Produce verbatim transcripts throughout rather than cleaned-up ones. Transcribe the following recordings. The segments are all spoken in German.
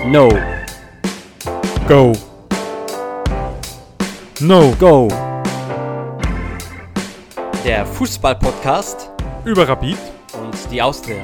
No. Go. No. Go. Der Fußball-Podcast Über Rapid und die Austria.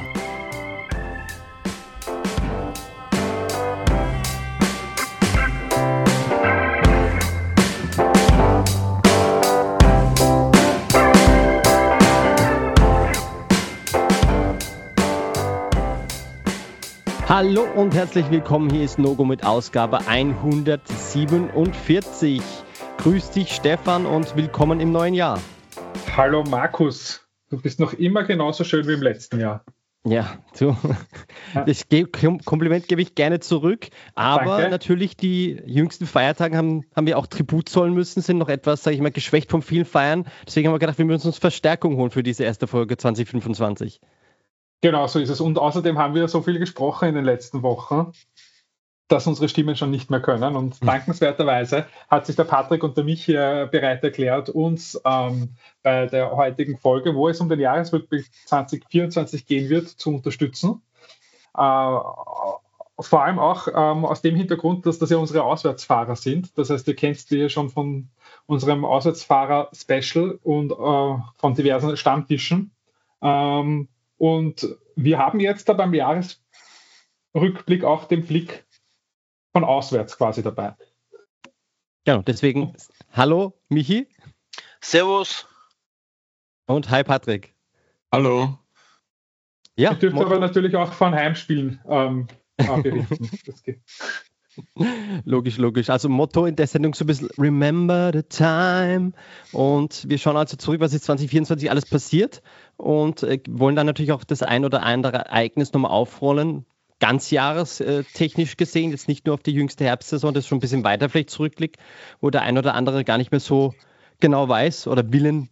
Hallo und herzlich willkommen, hier ist Nogo mit Ausgabe hundertsiebenundvierzig. Grüß dich Stefan und willkommen im neuen Jahr. Hallo Markus, du bist noch immer genauso schön wie im letzten Jahr. Ja, du, das Kompliment gebe ich gerne zurück, aber Danke. Natürlich die jüngsten Feiertage haben, haben wir auch Tribut zollen müssen, sind noch etwas, sage ich mal, geschwächt von vielen Feiern. Deswegen haben wir gedacht, wir müssen uns Verstärkung holen für diese erste Folge zwanzig fünfundzwanzig. Genau, so ist es. Und außerdem haben wir so viel gesprochen in den letzten Wochen, dass unsere Stimmen schon nicht mehr können. Und Mhm. dankenswerterweise hat sich der Patrick und der Michi äh, bereit erklärt, uns ähm, bei der heutigen Folge, wo es um den Jahresrückblick zwanzig vierundzwanzig gehen wird, zu unterstützen. Äh, vor allem auch ähm, aus dem Hintergrund, dass das ja unsere Auswärtsfahrer sind. Das heißt, ihr kennt die ja schon von unserem Auswärtsfahrer-Special und äh, von diversen Stammtischen. Ähm, und wir haben jetzt da beim Jahresrückblick auch den Blick von auswärts quasi dabei. Genau, deswegen hallo Michi Servus. und hi Patrick. Hallo. Ja, Ihr dürft Motto- aber natürlich auch von Heimspielen ähm, äh, berichten. Das geht. Logisch, logisch. Also Motto in der Sendung so ein bisschen Remember the time. Und wir schauen also zurück, was ist zwanzig vierundzwanzig alles passiert und äh, wollen dann natürlich auch das ein oder andere Ereignis nochmal aufrollen. Ganzjahrestechnisch äh, gesehen, jetzt nicht nur auf die jüngste Herbstsaison, das schon ein bisschen weiter vielleicht zurückliegt, wo der ein oder andere gar nicht mehr so genau weiß oder Willen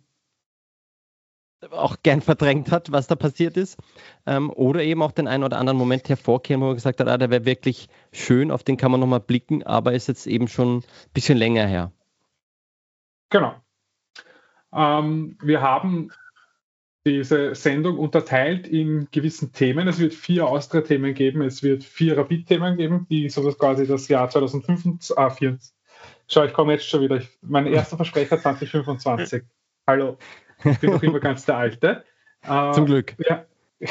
auch gern verdrängt hat, was da passiert ist. Ähm, oder eben auch den einen oder anderen Moment hervorkehren, wo man gesagt hat, ah, der wäre wirklich schön, auf den kann man nochmal blicken, aber ist jetzt eben schon ein bisschen länger her. Genau. Ähm, wir haben diese Sendung unterteilt in gewissen Themen. Es wird vier Austria-Themen geben, es wird vier Rapid-Themen geben, die sowas quasi das Jahr zweitausendfünfundzwanzig, ah, vierundzwanzig. Schau, ich komme jetzt schon wieder. Ich, mein erster Versprecher zwanzig fünfundzwanzig. Hallo, ich bin noch immer ganz der Alte. Äh, Zum Glück. Wir,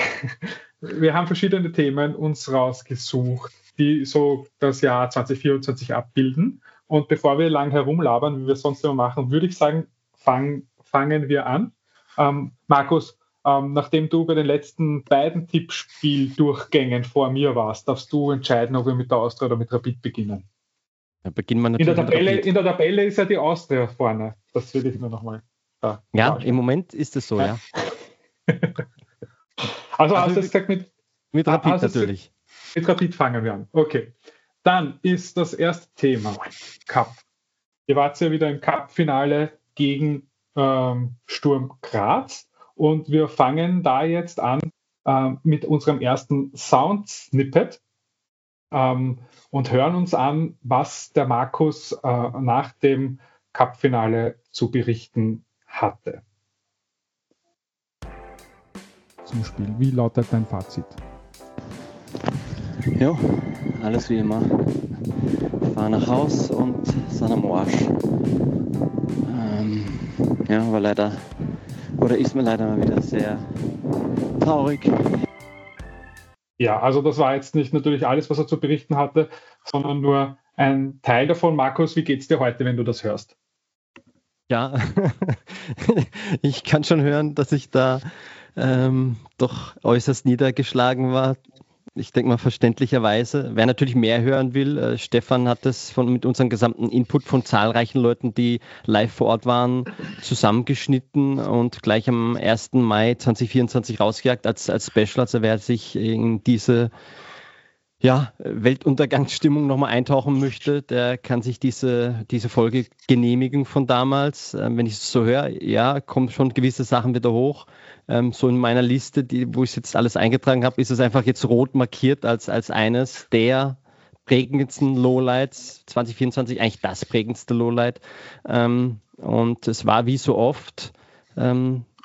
wir haben verschiedene Themen uns rausgesucht, die so das Jahr zwanzig vierundzwanzig abbilden. Und bevor wir lang herumlabern, wie wir es sonst immer machen, würde ich sagen, fang, fangen wir an. Ähm, Markus, ähm, nachdem du bei den letzten beiden Tippspieldurchgängen vor mir warst, darfst du entscheiden, ob wir mit der Austria oder mit Rapid beginnen. Da beginnen wir In natürlich der, mit Tabelle, Rapid. in der Tabelle ist ja die Austria vorne. Das will ich nur nochmal. Da Ja, klarstellen. im Moment ist es so, ja. Also, hast Also du jetzt gesagt, mit, Mit Ah, Rapid also es- natürlich. mit Rapid fangen wir an. Okay. Dann ist das erste Thema Cup. Ihr wart ja wieder im Cup-Finale gegen ähm, Sturm Graz und wir fangen da jetzt an ähm, mit unserem ersten Sound-Snippet ähm, und hören uns an, was der Markus äh, nach dem Cup-Finale zu berichten hatte. zum Spiel. Wie lautet dein Fazit? Ja, alles wie immer. Fahr nach Haus und sind am Arsch. Ähm, ja, war leider, oder ist mir leider mal wieder sehr traurig. Ja, also das war jetzt nicht natürlich alles, was er zu berichten hatte, sondern nur ein Teil davon. Markus, wie geht's dir heute, wenn du das hörst? Ja, ich kann schon hören, dass ich da ähm, doch äußerst niedergeschlagen war. Ich denke mal verständlicherweise. Wer natürlich mehr hören will, äh, Stefan hat das von, mit unserem gesamten Input von zahlreichen Leuten, die live vor Ort waren, zusammengeschnitten und gleich am ersten Mai zweitausendvierundzwanzig rausgejagt als, als Special. Also wer sich in diese ja, Weltuntergangsstimmung nochmal eintauchen möchte, der kann sich diese, diese Folge genehmigen von damals. Ähm, wenn ich es so höre, ja, kommen schon gewisse Sachen wieder hoch. Ähm, so in meiner Liste, die, wo ich jetzt alles eingetragen habe, ist es einfach jetzt rot markiert als, als eines der prägendsten Lowlights zwanzig vierundzwanzig, eigentlich das prägendste Lowlight. Ähm, und es war wie so oft, ähm,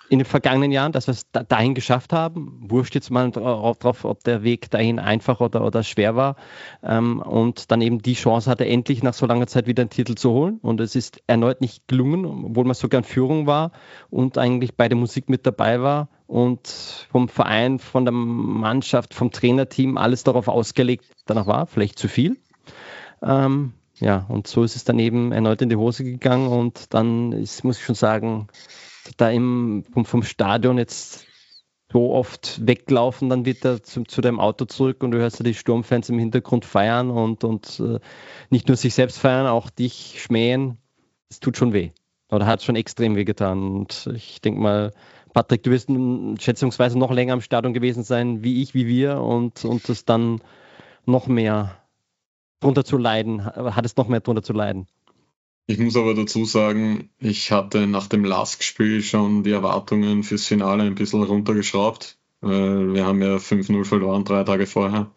in den vergangenen Jahren, dass wir es da, dahin geschafft haben. Wurscht jetzt mal drauf, ob der Weg dahin einfach oder, oder schwer war. Ähm, und dann eben die Chance hatte, endlich nach so langer Zeit wieder einen Titel zu holen. Und es ist erneut nicht gelungen, obwohl man sogar in Führung war und eigentlich bei der Musik mit dabei war. Und vom Verein, von der Mannschaft, vom Trainerteam alles darauf ausgelegt danach war. Vielleicht zu viel. Ähm, ja, und so ist es dann eben erneut in die Hose gegangen. Und dann ist, muss ich schon sagen, da im, vom, vom Stadion jetzt so oft weglaufen, dann wieder zu, zu deinem Auto zurück und du hörst ja die Sturmfans im Hintergrund feiern und, und äh, nicht nur sich selbst feiern, auch dich schmähen. Es tut schon weh. Oder hat schon extrem weh getan. Und ich denke mal, Patrick, du wirst schätzungsweise noch länger im Stadion gewesen sein, wie ich, wie wir und, und das dann noch mehr drunter zu leiden, hat es noch mehr drunter zu leiden. Ich muss aber dazu sagen, ich hatte nach dem Lask-Spiel schon die Erwartungen fürs Finale ein bisschen runtergeschraubt. Wir haben ja fünf null verloren, drei Tage vorher.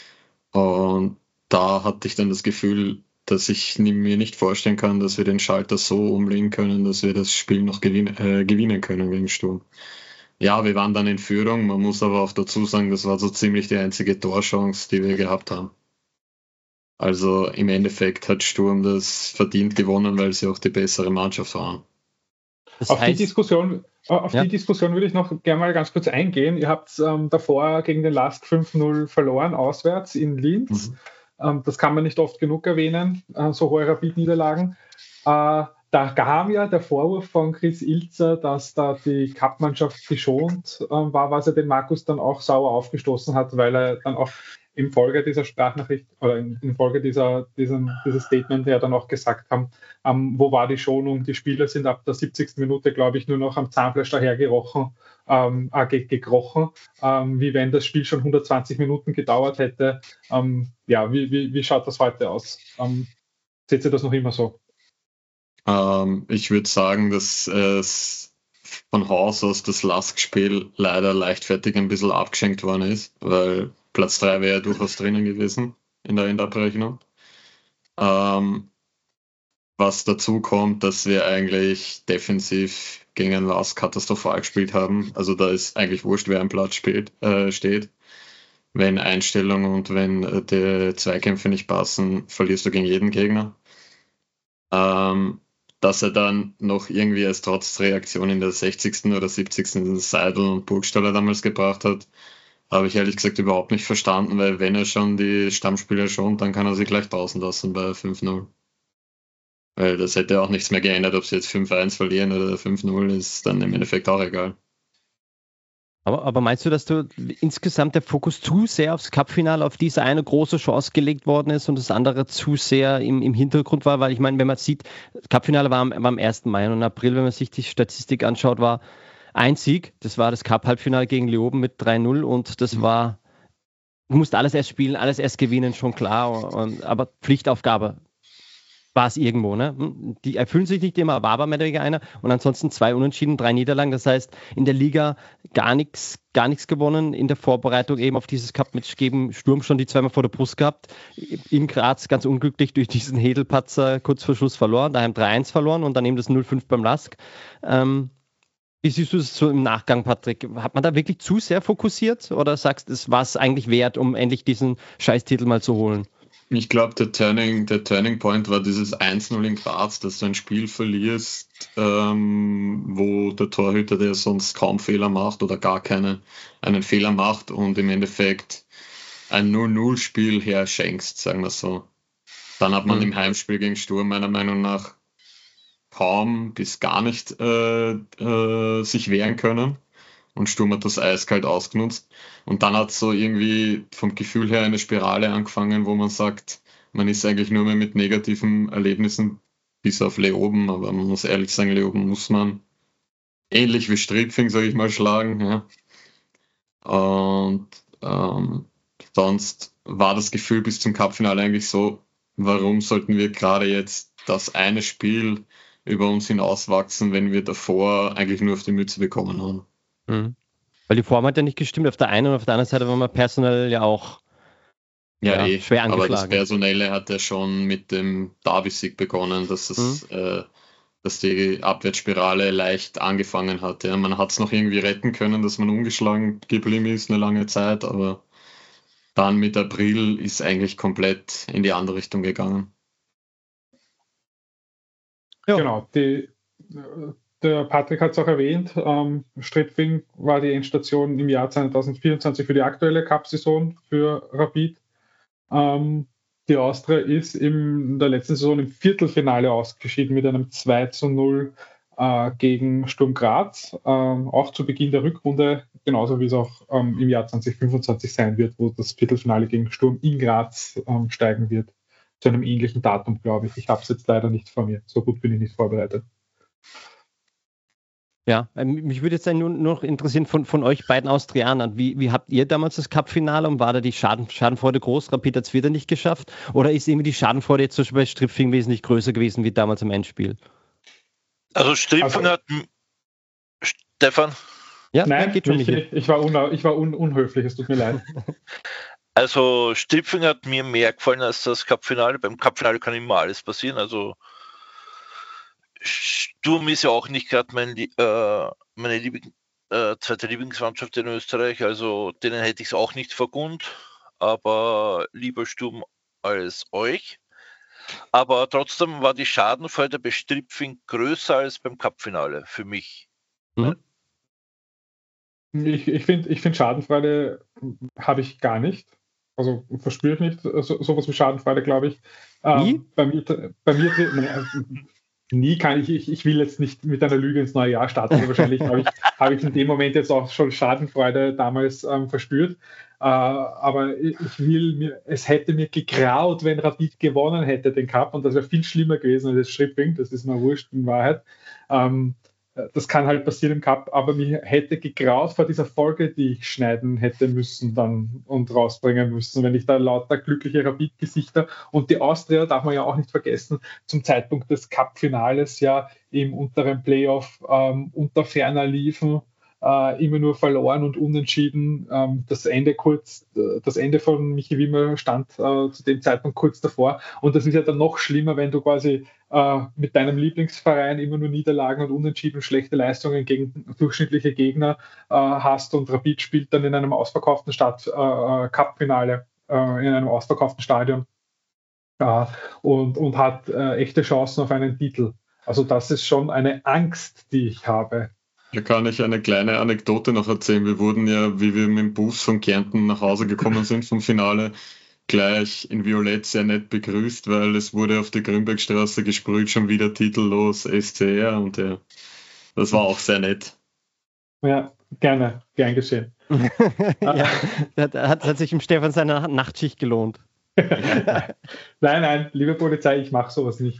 Und da hatte ich dann das Gefühl, dass ich mir nicht vorstellen kann, dass wir den Schalter so umlegen können, dass wir das Spiel noch gewin- äh, gewinnen können gegen Sturm. Ja, wir waren dann in Führung. Man muss aber auch dazu sagen, das war so ziemlich die einzige Torchance, die wir gehabt haben. Also im Endeffekt hat Sturm das verdient gewonnen, weil sie auch die bessere Mannschaft waren. Das auf heißt, die Diskussion, auf ja. die Diskussion würde ich noch gerne mal ganz kurz eingehen. Ihr habt ähm, davor gegen den Lask fünf null verloren, auswärts in Linz. Mhm. Ähm, das kann man nicht oft genug erwähnen, äh, so hohe Rapid-Niederlagen. Äh, da kam ja der Vorwurf von Chris Ilzer, dass da die Cup-Mannschaft geschont äh, war, was er den Markus dann auch sauer aufgestoßen hat, weil er dann auch in Folge dieser Sprachnachricht oder in, in Folge dieser, diesem, dieses Statement ja dann auch gesagt haben, ähm, wo war die Schonung? Die Spieler sind ab der siebzigsten Minute, glaube ich, nur noch am Zahnfleisch dahergerochen, ähm, äh, gekrochen, ähm, wie wenn das Spiel schon hundertzwanzig Minuten gedauert hätte. Ähm, ja, wie, wie, wie schaut das heute aus? Ähm, seht ihr das noch immer so? Ähm, ich würde sagen, dass es von Haus aus das Lask-Spiel leider leichtfertig ein bisschen abgeschenkt worden ist, weil Platz drei wäre ja durchaus drinnen gewesen in der Endabrechnung. Ähm, was dazu kommt, dass wir eigentlich defensiv gegen Lask katastrophal gespielt haben. Also da ist eigentlich wurscht, wer am Platz spielt, äh, steht. Wenn Einstellung und wenn äh, die Zweikämpfe nicht passen, verlierst du gegen jeden Gegner. Ähm, dass er dann noch irgendwie als Trotzreaktion in der sechzigsten oder siebzigsten Seidel und Burgstaller damals gebracht hat, habe ich ehrlich gesagt überhaupt nicht verstanden, weil wenn er schon die Stammspieler schont, dann kann er sie gleich draußen lassen bei fünf null. Weil das hätte auch nichts mehr geändert, ob sie jetzt fünf eins verlieren oder fünf null, ist dann im Endeffekt auch egal. Aber, aber meinst du, dass du insgesamt der Fokus zu sehr aufs Cup-Finale, auf diese eine große Chance gelegt worden ist und das andere zu sehr im, im Hintergrund war? Weil ich meine, wenn man sieht, das Cup-Finale war am, war am ersten Mai und im April, wenn man sich die Statistik anschaut, war ein Sieg, das war das Cup-Halbfinale gegen Leoben mit drei null und das war, du musst alles erst spielen, alles erst gewinnen, schon klar, und, aber Pflichtaufgabe war es irgendwo, ne? Die erfüllen sich nicht immer, war aber mehr oder weniger einer und ansonsten zwei Unentschieden, drei Niederlagen, das heißt in der Liga gar nichts gar nichts gewonnen, in der Vorbereitung eben auf dieses Cup-Match gegen Sturm schon die zweimal vor der Brust gehabt, in Graz ganz unglücklich durch diesen Hedelpatzer kurz vor Schluss verloren, daheim drei eins verloren und dann eben das null fünf beim Lask. Ähm, Wie siehst du es so im Nachgang, Patrick? Hat man da wirklich zu sehr fokussiert oder sagst du, es war es eigentlich wert, um endlich diesen Scheißtitel mal zu holen? Ich glaube, der Turning, der Turning Point war dieses eins null in Graz, dass du ein Spiel verlierst, ähm, wo der Torhüter, der sonst kaum Fehler macht oder gar keine, einen Fehler macht und im Endeffekt ein null null Spiel herschenkst, sagen wir so. Dann hat man mhm. im Heimspiel gegen Sturm meiner Meinung nach kaum bis gar nicht äh, äh, sich wehren können und Sturm hat das eiskalt ausgenutzt und dann hat so irgendwie vom Gefühl her eine Spirale angefangen, wo man sagt, man ist eigentlich nur mehr mit negativen Erlebnissen bis auf Leoben, aber man muss ehrlich sagen, Leoben muss man ähnlich wie Stripfing, sage ich mal, schlagen, ja. Und ähm, sonst war das Gefühl bis zum Cup-Finale eigentlich so, warum sollten wir gerade jetzt das eine Spiel über uns hinauswachsen, wenn wir davor eigentlich nur auf die Mütze bekommen haben. Mhm. Weil die Form hat ja nicht gestimmt. Auf der einen und auf der anderen Seite war man personell ja auch ja, ja, eh. schwer angeschlagen. Aber das Personelle hat ja schon mit dem Derby-Sieg begonnen, dass es mhm. äh, dass die Abwärtsspirale leicht angefangen hat. Ja. Man hat es noch irgendwie retten können, dass man ungeschlagen geblieben ist eine lange Zeit, aber dann mit April ist eigentlich komplett in die andere Richtung gegangen. Ja. Genau, die, der Patrick hat es auch erwähnt, ähm, Stripfing war die Endstation im Jahr zwanzig vierundzwanzig für die aktuelle Cup-Saison für Rapid. Ähm, die Austria ist in der letzten Saison im Viertelfinale ausgeschieden mit einem zwei zu null äh, gegen Sturm Graz, ähm, auch zu Beginn der Rückrunde, genauso wie es auch ähm, im Jahr zwanzig fünfundzwanzig sein wird, wo das Viertelfinale gegen Sturm in Graz ähm, steigen wird. Zu einem ähnlichen Datum, glaube ich. Ich habe es jetzt leider nicht vor mir. So gut bin ich nicht vorbereitet. Ja, mich würde jetzt nur, nur noch interessieren von, von euch beiden Austrianern. Wie, wie habt ihr damals das Cup-Finale und war da die Schaden, Schadenfreude groß? Rapid hat es wieder nicht geschafft? Oder ist irgendwie die Schadenfreude jetzt zum Beispiel bei Stripfing wesentlich größer gewesen wie damals im Endspiel? Also Stripfing also, hat... Stefan? Ja, nein, geht schon ich, ich, ich war, un, ich war un, unhöflich, es tut mir leid. Also Stripfing hat mir mehr gefallen als das Cup-Finale. Beim Cup-Finale kann immer alles passieren. Also Sturm ist ja auch nicht gerade mein, äh, meine Liebling, äh, zweite Lieblingsmannschaft in Österreich. Also denen hätte ich es auch nicht vergönnt. Aber lieber Sturm als euch. Aber trotzdem war die Schadenfreude bei Stripfing größer als beim Cup-Finale für mich. Mhm. Ich, ich finde, ich find Schadenfreude habe ich gar nicht. Also verspüre ich nicht so, sowas wie Schadenfreude, glaube ich. Nie? Ähm, bei mir, bei mir ne, nie kann ich, ich, ich will jetzt nicht mit einer Lüge ins neue Jahr starten. Also wahrscheinlich habe ich, hab ich in dem Moment jetzt auch schon Schadenfreude damals ähm, verspürt. Äh, aber ich will mir, es hätte mir gegraut, wenn Rapid gewonnen hätte den Cup, und das wäre viel schlimmer gewesen als das Stripfing. Das ist mir wurscht in Wahrheit. Ähm, Das kann halt passieren im Cup, aber mir hätte gegraut vor dieser Folge, die ich schneiden hätte müssen dann und rausbringen müssen, wenn ich da lauter glückliche Rapid-Gesichter, und die Austria, darf man ja auch nicht vergessen, zum Zeitpunkt des Cup-Finales ja im unteren Playoff ähm, unter ferner liefen, äh, immer nur verloren und unentschieden. Ähm, das Ende kurz, äh, das Ende von Michi Wimmer stand äh, zu dem Zeitpunkt kurz davor, und das ist ja dann noch schlimmer, wenn du quasi äh, mit deinem Lieblingsverein immer nur Niederlagen und Unentschieden und schlechte Leistungen gegen durchschnittliche Gegner äh, hast, und Rapid spielt dann in einem ausverkauften Stadt, äh, Cup-Finale äh, in einem ausverkauften Stadion äh, und, und hat äh, echte Chancen auf einen Titel. Also das ist schon eine Angst, die ich habe. Da kann ich eine kleine Anekdote noch erzählen. Wir wurden ja, wie wir mit dem Bus von Kärnten nach Hause gekommen sind vom Finale, gleich in Violett sehr nett begrüßt, weil es wurde auf der Grünbergstraße gesprüht, schon wieder titellos S C R, und ja, das war auch sehr nett. Ja, gerne, gern geschehen. Ja, hat, hat, hat sich im Stefan seine Nachtschicht gelohnt. Nein, nein, liebe Polizei, ich mache sowas nicht.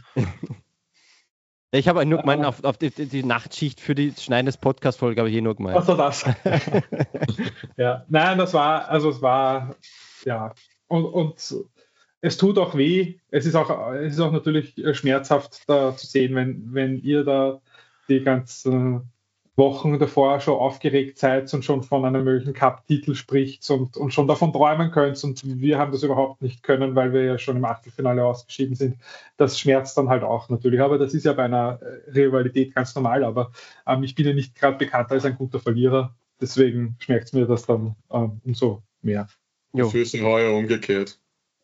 Ich habe nur gemeint, auf, auf die, die Nachtschicht für die Schneiden des Podcast-Folge habe ich eh nur gemeint. Achso, das. Ja, nein, das war, also es war, ja, und, und es tut auch weh. Es ist auch, es ist auch natürlich schmerzhaft da zu sehen, wenn, wenn ihr da die ganzen Wochen davor schon aufgeregt seid und schon von einem möglichen Cup-Titel spricht und, und schon davon träumen könnt, und wir haben das überhaupt nicht können, weil wir ja schon im Achtelfinale ausgeschieden sind. Das schmerzt dann halt auch natürlich, aber das ist ja bei einer Rivalität ganz normal, aber ähm, ich bin ja nicht gerade bekannt als ein guter Verlierer, deswegen schmerzt mir das dann ähm, umso mehr. Dafür ist heuer umgekehrt.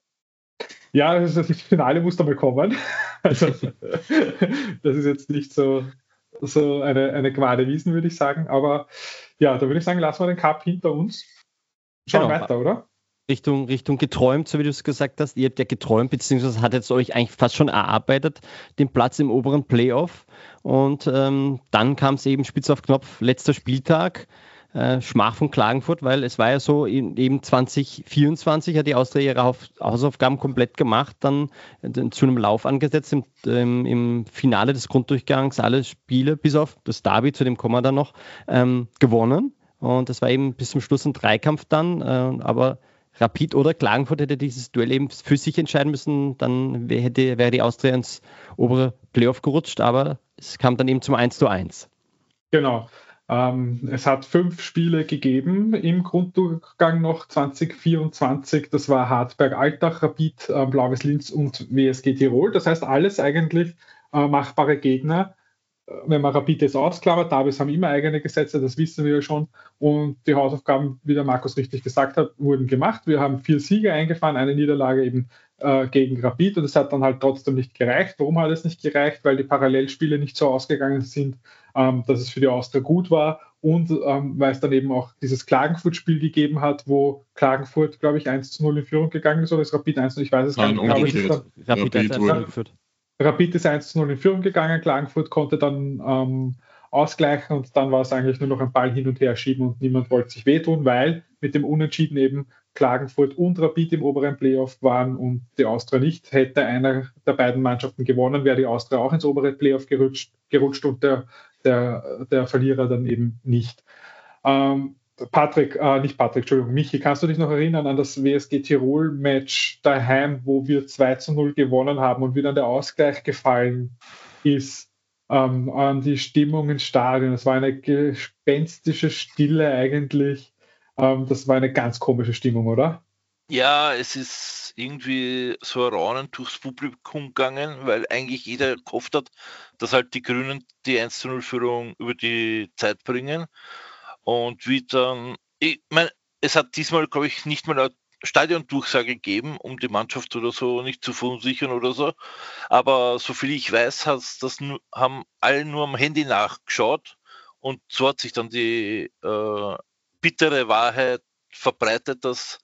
Ja, das, das Finale muss da mal kommen. Also, das ist jetzt nicht so so eine, eine Quade Wiesen, würde ich sagen. Aber ja, da würde ich sagen, lassen wir den Cup hinter uns. Schauen Genau. weiter, oder? Richtung, Richtung geträumt, so wie du es gesagt hast. Ihr habt ja geträumt, beziehungsweise hat jetzt euch eigentlich fast schon erarbeitet, den Platz im oberen Playoff. Und ähm, dann kam es eben spitz auf Knopf, letzter Spieltag. Äh, Schmach von Klagenfurt, weil es war ja so, in, eben zwanzig vierundzwanzig hat die Austria ihre Haus- Hausaufgaben komplett gemacht, dann äh, zu einem Lauf angesetzt, im, ähm, im Finale des Grunddurchgangs alle Spiele, bis auf das Derby, zu dem kommen wir dann noch, ähm, gewonnen. Und das war eben bis zum Schluss ein Dreikampf dann, äh, aber Rapid oder Klagenfurt hätte dieses Duell eben für sich entscheiden müssen, dann wär, hätte, wäre die Austria ins obere Playoff gerutscht, aber es kam dann eben zum eins zu eins. Genau. Ähm, es hat fünf Spiele gegeben im Grunddurchgang noch zwanzig vierundzwanzig. Das war Hartberg-Altach, Rapid, äh, Blaues Linz und W S G Tirol. Das heißt, alles eigentlich äh, machbare Gegner. wenn man Rapid jetzt ausklammert, Derbys haben immer eigene Gesetze, das wissen wir ja schon. Und die Hausaufgaben, wie der Markus richtig gesagt hat, wurden gemacht. Wir haben vier Siege eingefahren, eine Niederlage eben äh, gegen Rapid und es hat dann halt trotzdem nicht gereicht. Warum hat es nicht gereicht? Weil die Parallelspiele nicht so ausgegangen sind, ähm, dass es für die Austria gut war und ähm, weil es dann eben auch dieses Klagenfurt-Spiel gegeben hat, wo Klagenfurt, glaube ich, eins zu null in Führung gegangen ist oder ist Rapid eins zu null, ich weiß es Nein, gar nicht. umgekehrt. Rapid Rapid wurde- geführt. Rapid ist eins zu null in Führung gegangen, Klagenfurt konnte dann ähm, ausgleichen und dann war es eigentlich nur noch ein Ball hin und her schieben und niemand wollte sich wehtun, weil mit dem Unentschieden eben Klagenfurt und Rapid im oberen Playoff waren und die Austria nicht. Hätte einer der beiden Mannschaften gewonnen, wäre die Austria auch ins obere Playoff gerutscht, gerutscht und der, der, der Verlierer dann eben nicht. Ähm, Patrick, äh, nicht Patrick, Entschuldigung, Michi, kannst du dich noch erinnern an das W S G Tirol-Match daheim, wo wir zwei zu null gewonnen haben und wie dann der Ausgleich gefallen ist, ähm, an die Stimmung ins Stadion? Es war eine gespenstische Stille eigentlich. Ähm, das war eine ganz komische Stimmung, oder? Ja, es ist irgendwie so ein Raunen durchs Publikum gegangen, weil eigentlich jeder gehofft hat, dass halt die Grünen die eins zu null Führung über die Zeit bringen. Und wie dann, ich meine, es hat diesmal, glaube ich, nicht mal eine Stadiondurchsage gegeben, um die Mannschaft oder so nicht zu verunsichern oder so. Aber soviel ich weiß, hat's das nur, haben alle nur am Handy nachgeschaut und so hat sich dann die äh, bittere Wahrheit verbreitet, dass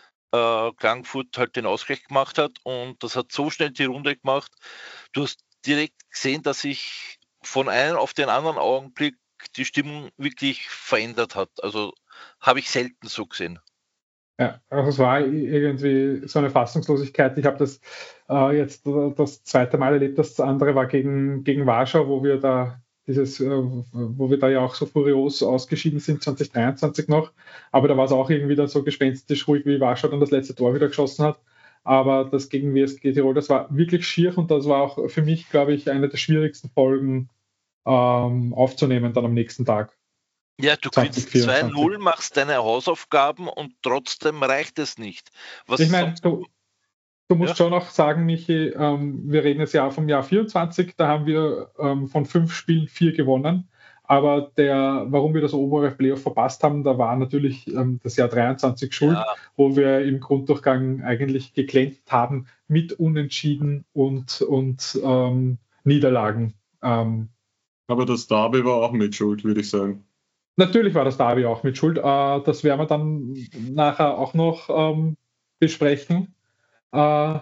äh, Klagenfurt halt den Ausgleich gemacht hat und das hat so schnell die Runde gemacht. Du hast direkt gesehen, dass sich von einem auf den anderen Augenblick die Stimmung wirklich verändert hat. Also habe ich selten so gesehen. Ja, also es war irgendwie so eine Fassungslosigkeit. Ich habe das äh, jetzt das zweite Mal erlebt. Das andere war gegen, gegen Warschau, wo wir da dieses, äh, wo wir da ja auch so furios ausgeschieden sind, zwanzig dreiundzwanzig noch. Aber da war es auch irgendwie dann so gespenstisch ruhig, wie Warschau dann das letzte Tor wieder geschossen hat. Aber das gegen W S G Tirol, das war wirklich schier und das war auch für mich, glaube ich, eine der schwierigsten Folgen ähm, aufzunehmen dann am nächsten Tag. Ja, du zwanzig gewinnst vierundzwanzig. zwei null, machst deine Hausaufgaben und trotzdem reicht es nicht. Was Ich meine, sonst- du, du musst Ja. schon auch sagen, Michi, ähm, wir reden jetzt ja vom Jahr vierundzwanzig, da haben wir ähm, von fünf Spielen vier gewonnen. Aber der, warum wir das obere Playoff verpasst haben, da war natürlich ähm, das Jahr dreiundzwanzig schuld, Ja. wo wir im Grunddurchgang eigentlich geglänzt haben mit Unentschieden und, und ähm, Niederlagen. Ähm, Aber das Derby war auch mit Schuld, würde ich sagen. Natürlich war das Derby auch mit Schuld. Äh, das werden wir dann nachher auch noch ähm, besprechen. Äh,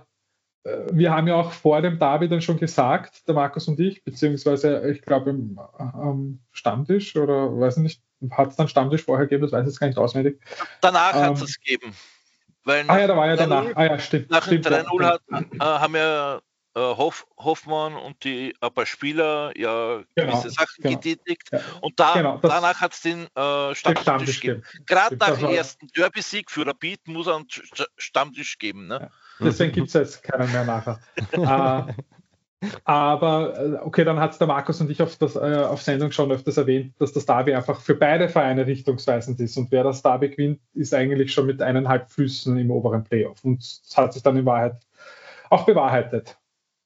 wir haben ja auch vor dem Derby dann schon gesagt, der Markus und ich, beziehungsweise ich glaube im ähm, Stammtisch oder weiß nicht, hat es dann Stammtisch vorher gegeben, das weiß ich jetzt gar nicht auswendig. Danach hat Ähm, es gegeben. Weil Ah ja, da war ja drei null danach. Ah ja, stimmt. Nach dem stimmt drei null ja. hat, äh, haben ja äh, Hoff, Hoffmann und die ein paar Spieler ja Genau, gewisse Sachen genau. getätigt Ja, und da, genau, das- danach hat es den äh, Stammtisch Stammtisch gegeben. gegeben. Gerade Stimmt, nach das dem war- ersten Derby-Sieg für Rapid muss er einen St- Stammtisch geben. Ne? Deswegen gibt es jetzt keinen mehr nachher. äh, aber äh, okay, dann hat es der Markus und ich auf, das, äh, auf Sendung schon öfters erwähnt, dass das Derby einfach für beide Vereine richtungsweisend ist. Und wer das Derby gewinnt, ist eigentlich schon mit eineinhalb Füßen im oberen Playoff. Und das hat sich dann in Wahrheit auch bewahrheitet.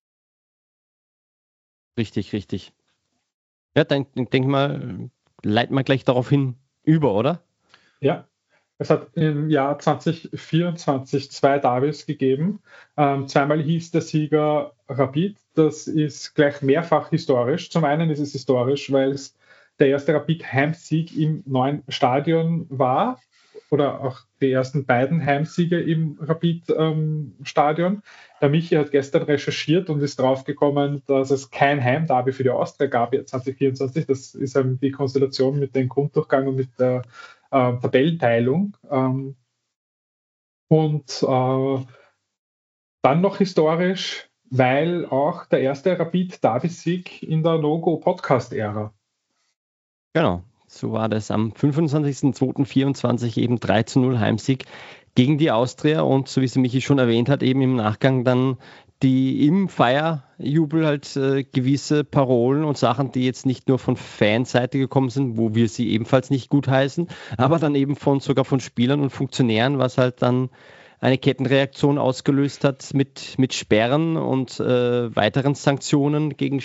Richtig, richtig. Ja, dann denke ich mal, leiten wir gleich darauf hin über, oder? Ja, es hat im Jahr zwanzig vierundzwanzig zwei Derbys gegeben. Ähm, zweimal hieß der Sieger Rapid. Das ist gleich mehrfach historisch. Zum einen ist es historisch, weil es der erste Rapid-Heimsieg im neuen Stadion war oder auch die ersten beiden Heimsiege im Rapid-Stadion. Der Michi hat gestern recherchiert und ist draufgekommen, dass es kein Heimderby für die Austria gab jetzt zwanzig vierundzwanzig. Das ist ähm, die Konstellation mit dem Grunddurchgang und mit der äh, Tabellenteilung. Ähm, und äh, dann noch historisch, weil auch der erste Rapid-Derby-Sieg in der No-Go-Podcast-Ära. Genau, so war das am fünfundzwanzigsten zweiten vierundzwanzig eben drei zu null Heimsieg gegen die Austria und so wie es Michi schon erwähnt hat, eben im Nachgang dann die im Feierjubel halt äh, gewisse Parolen und Sachen, die jetzt nicht nur von Fanseite gekommen sind, wo wir sie ebenfalls nicht gutheißen, aber dann eben von sogar von Spielern und Funktionären, was halt dann eine Kettenreaktion ausgelöst hat mit, mit Sperren und äh, weiteren Sanktionen gegen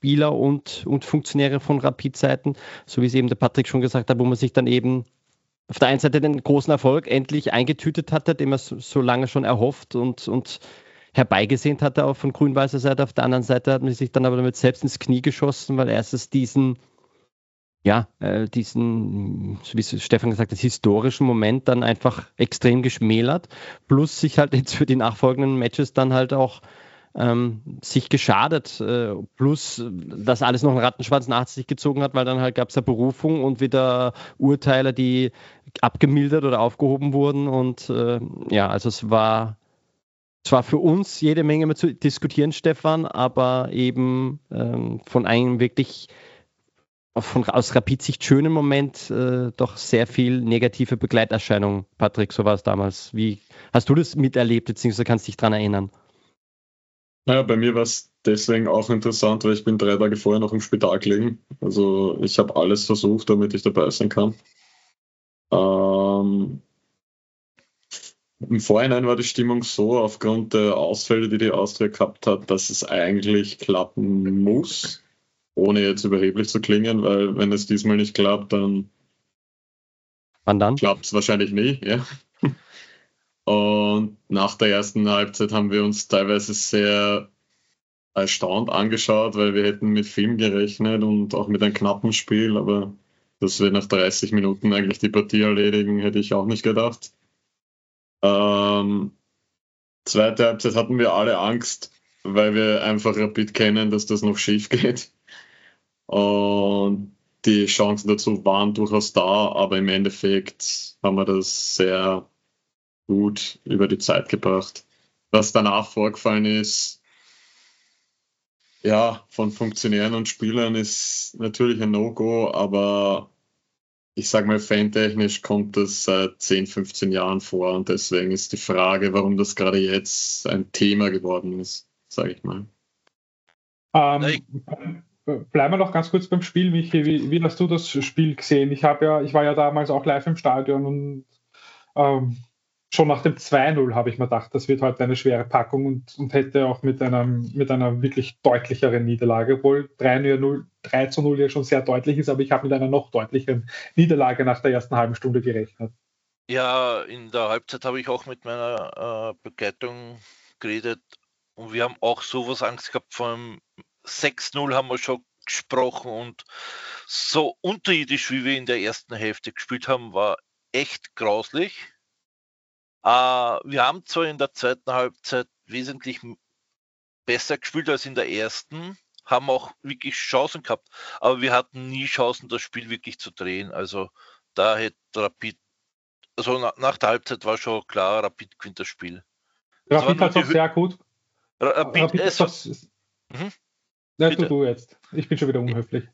Spieler und, und Funktionäre von Rapid-Seiten, so wie es eben der Patrick schon gesagt hat, wo man sich dann eben auf der einen Seite den großen Erfolg endlich eingetütet hatte, den man so, so lange schon erhofft und, und herbeigesehnt hatte, auch von grün-weißer Seite. Auf der anderen Seite hat man sich dann aber damit selbst ins Knie geschossen, weil erstens diesen, ja, äh, diesen, so wie Stefan gesagt hat, historischen Moment dann einfach extrem geschmälert, plus sich halt jetzt für die nachfolgenden Matches dann halt auch ähm, sich geschadet, äh, plus das alles noch einen Rattenschwanz nach sich gezogen hat, weil dann halt gab es ja Berufung und wieder Urteile, die abgemildert oder aufgehoben wurden und äh, ja, also es war zwar für uns jede Menge mehr zu diskutieren, Stefan, aber eben ähm, von einem wirklich von, aus Rapid-Sicht schönen Moment äh, doch sehr viel negative Begleiterscheinung. Patrick, so war es damals. Wie hast du das miterlebt, beziehungsweise kannst dich daran erinnern? Naja, bei mir war es deswegen auch interessant, weil ich bin drei Tage vorher noch im Spital gelegen. Also ich habe alles versucht, damit ich dabei sein kann. Ähm, Im Vorhinein war die Stimmung so, aufgrund der Ausfälle, die die Austria gehabt hat, dass es eigentlich klappen muss, ohne jetzt überheblich zu klingen, weil wenn es diesmal nicht klappt, dann, dann? klappt es wahrscheinlich nie. Ja. Und nach der ersten Halbzeit haben wir uns teilweise sehr erstaunt angeschaut, weil wir hätten mit Film gerechnet und auch mit einem knappen Spiel, aber dass wir nach dreißig Minuten eigentlich die Partie erledigen, hätte ich auch nicht gedacht. Ähm, zweite Halbzeit hatten wir alle Angst, weil wir einfach Rapid kennen, dass das noch schief geht. Und die Chancen dazu waren durchaus da, aber im Endeffekt haben wir das sehr gut über die Zeit gebracht. Was danach vorgefallen ist, ja, von Funktionären und Spielern ist natürlich ein No-Go, aber ich sage mal, fantechnisch kommt das seit zehn, fünfzehn Jahren vor und deswegen ist die Frage, warum das gerade jetzt ein Thema geworden ist, sage ich mal. Ähm, bleiben wir noch ganz kurz beim Spiel, Michi. Wie, wie hast du das Spiel gesehen? Ich, hab ja, ich war ja damals auch live im Stadion und ähm, schon nach dem zwei null habe ich mir gedacht, das wird heute eine schwere Packung und, und hätte auch mit, einem, mit einer wirklich deutlicheren Niederlage, obwohl drei zu null ja schon sehr deutlich ist, aber ich habe mit einer noch deutlicheren Niederlage nach der ersten halben Stunde gerechnet. Ja, in der Halbzeit habe ich auch mit meiner äh, Begleitung geredet und wir haben auch sowas Angst gehabt. Vom sechs null haben wir schon gesprochen und so unterirdisch, wie wir in der ersten Hälfte gespielt haben, war echt grauslich. Uh, wir haben zwar in der zweiten Halbzeit wesentlich besser gespielt als in der ersten, haben auch wirklich Chancen gehabt, aber wir hatten nie Chancen, das Spiel wirklich zu drehen. Also da hätte Rapid, also na, nach der Halbzeit war schon klar, Rapid gewinnt das Spiel. Rapid hat es auch sehr gut. Rapid, Rapid es, das, mhm. Ja, tu du jetzt. Ich bin schon wieder unhöflich.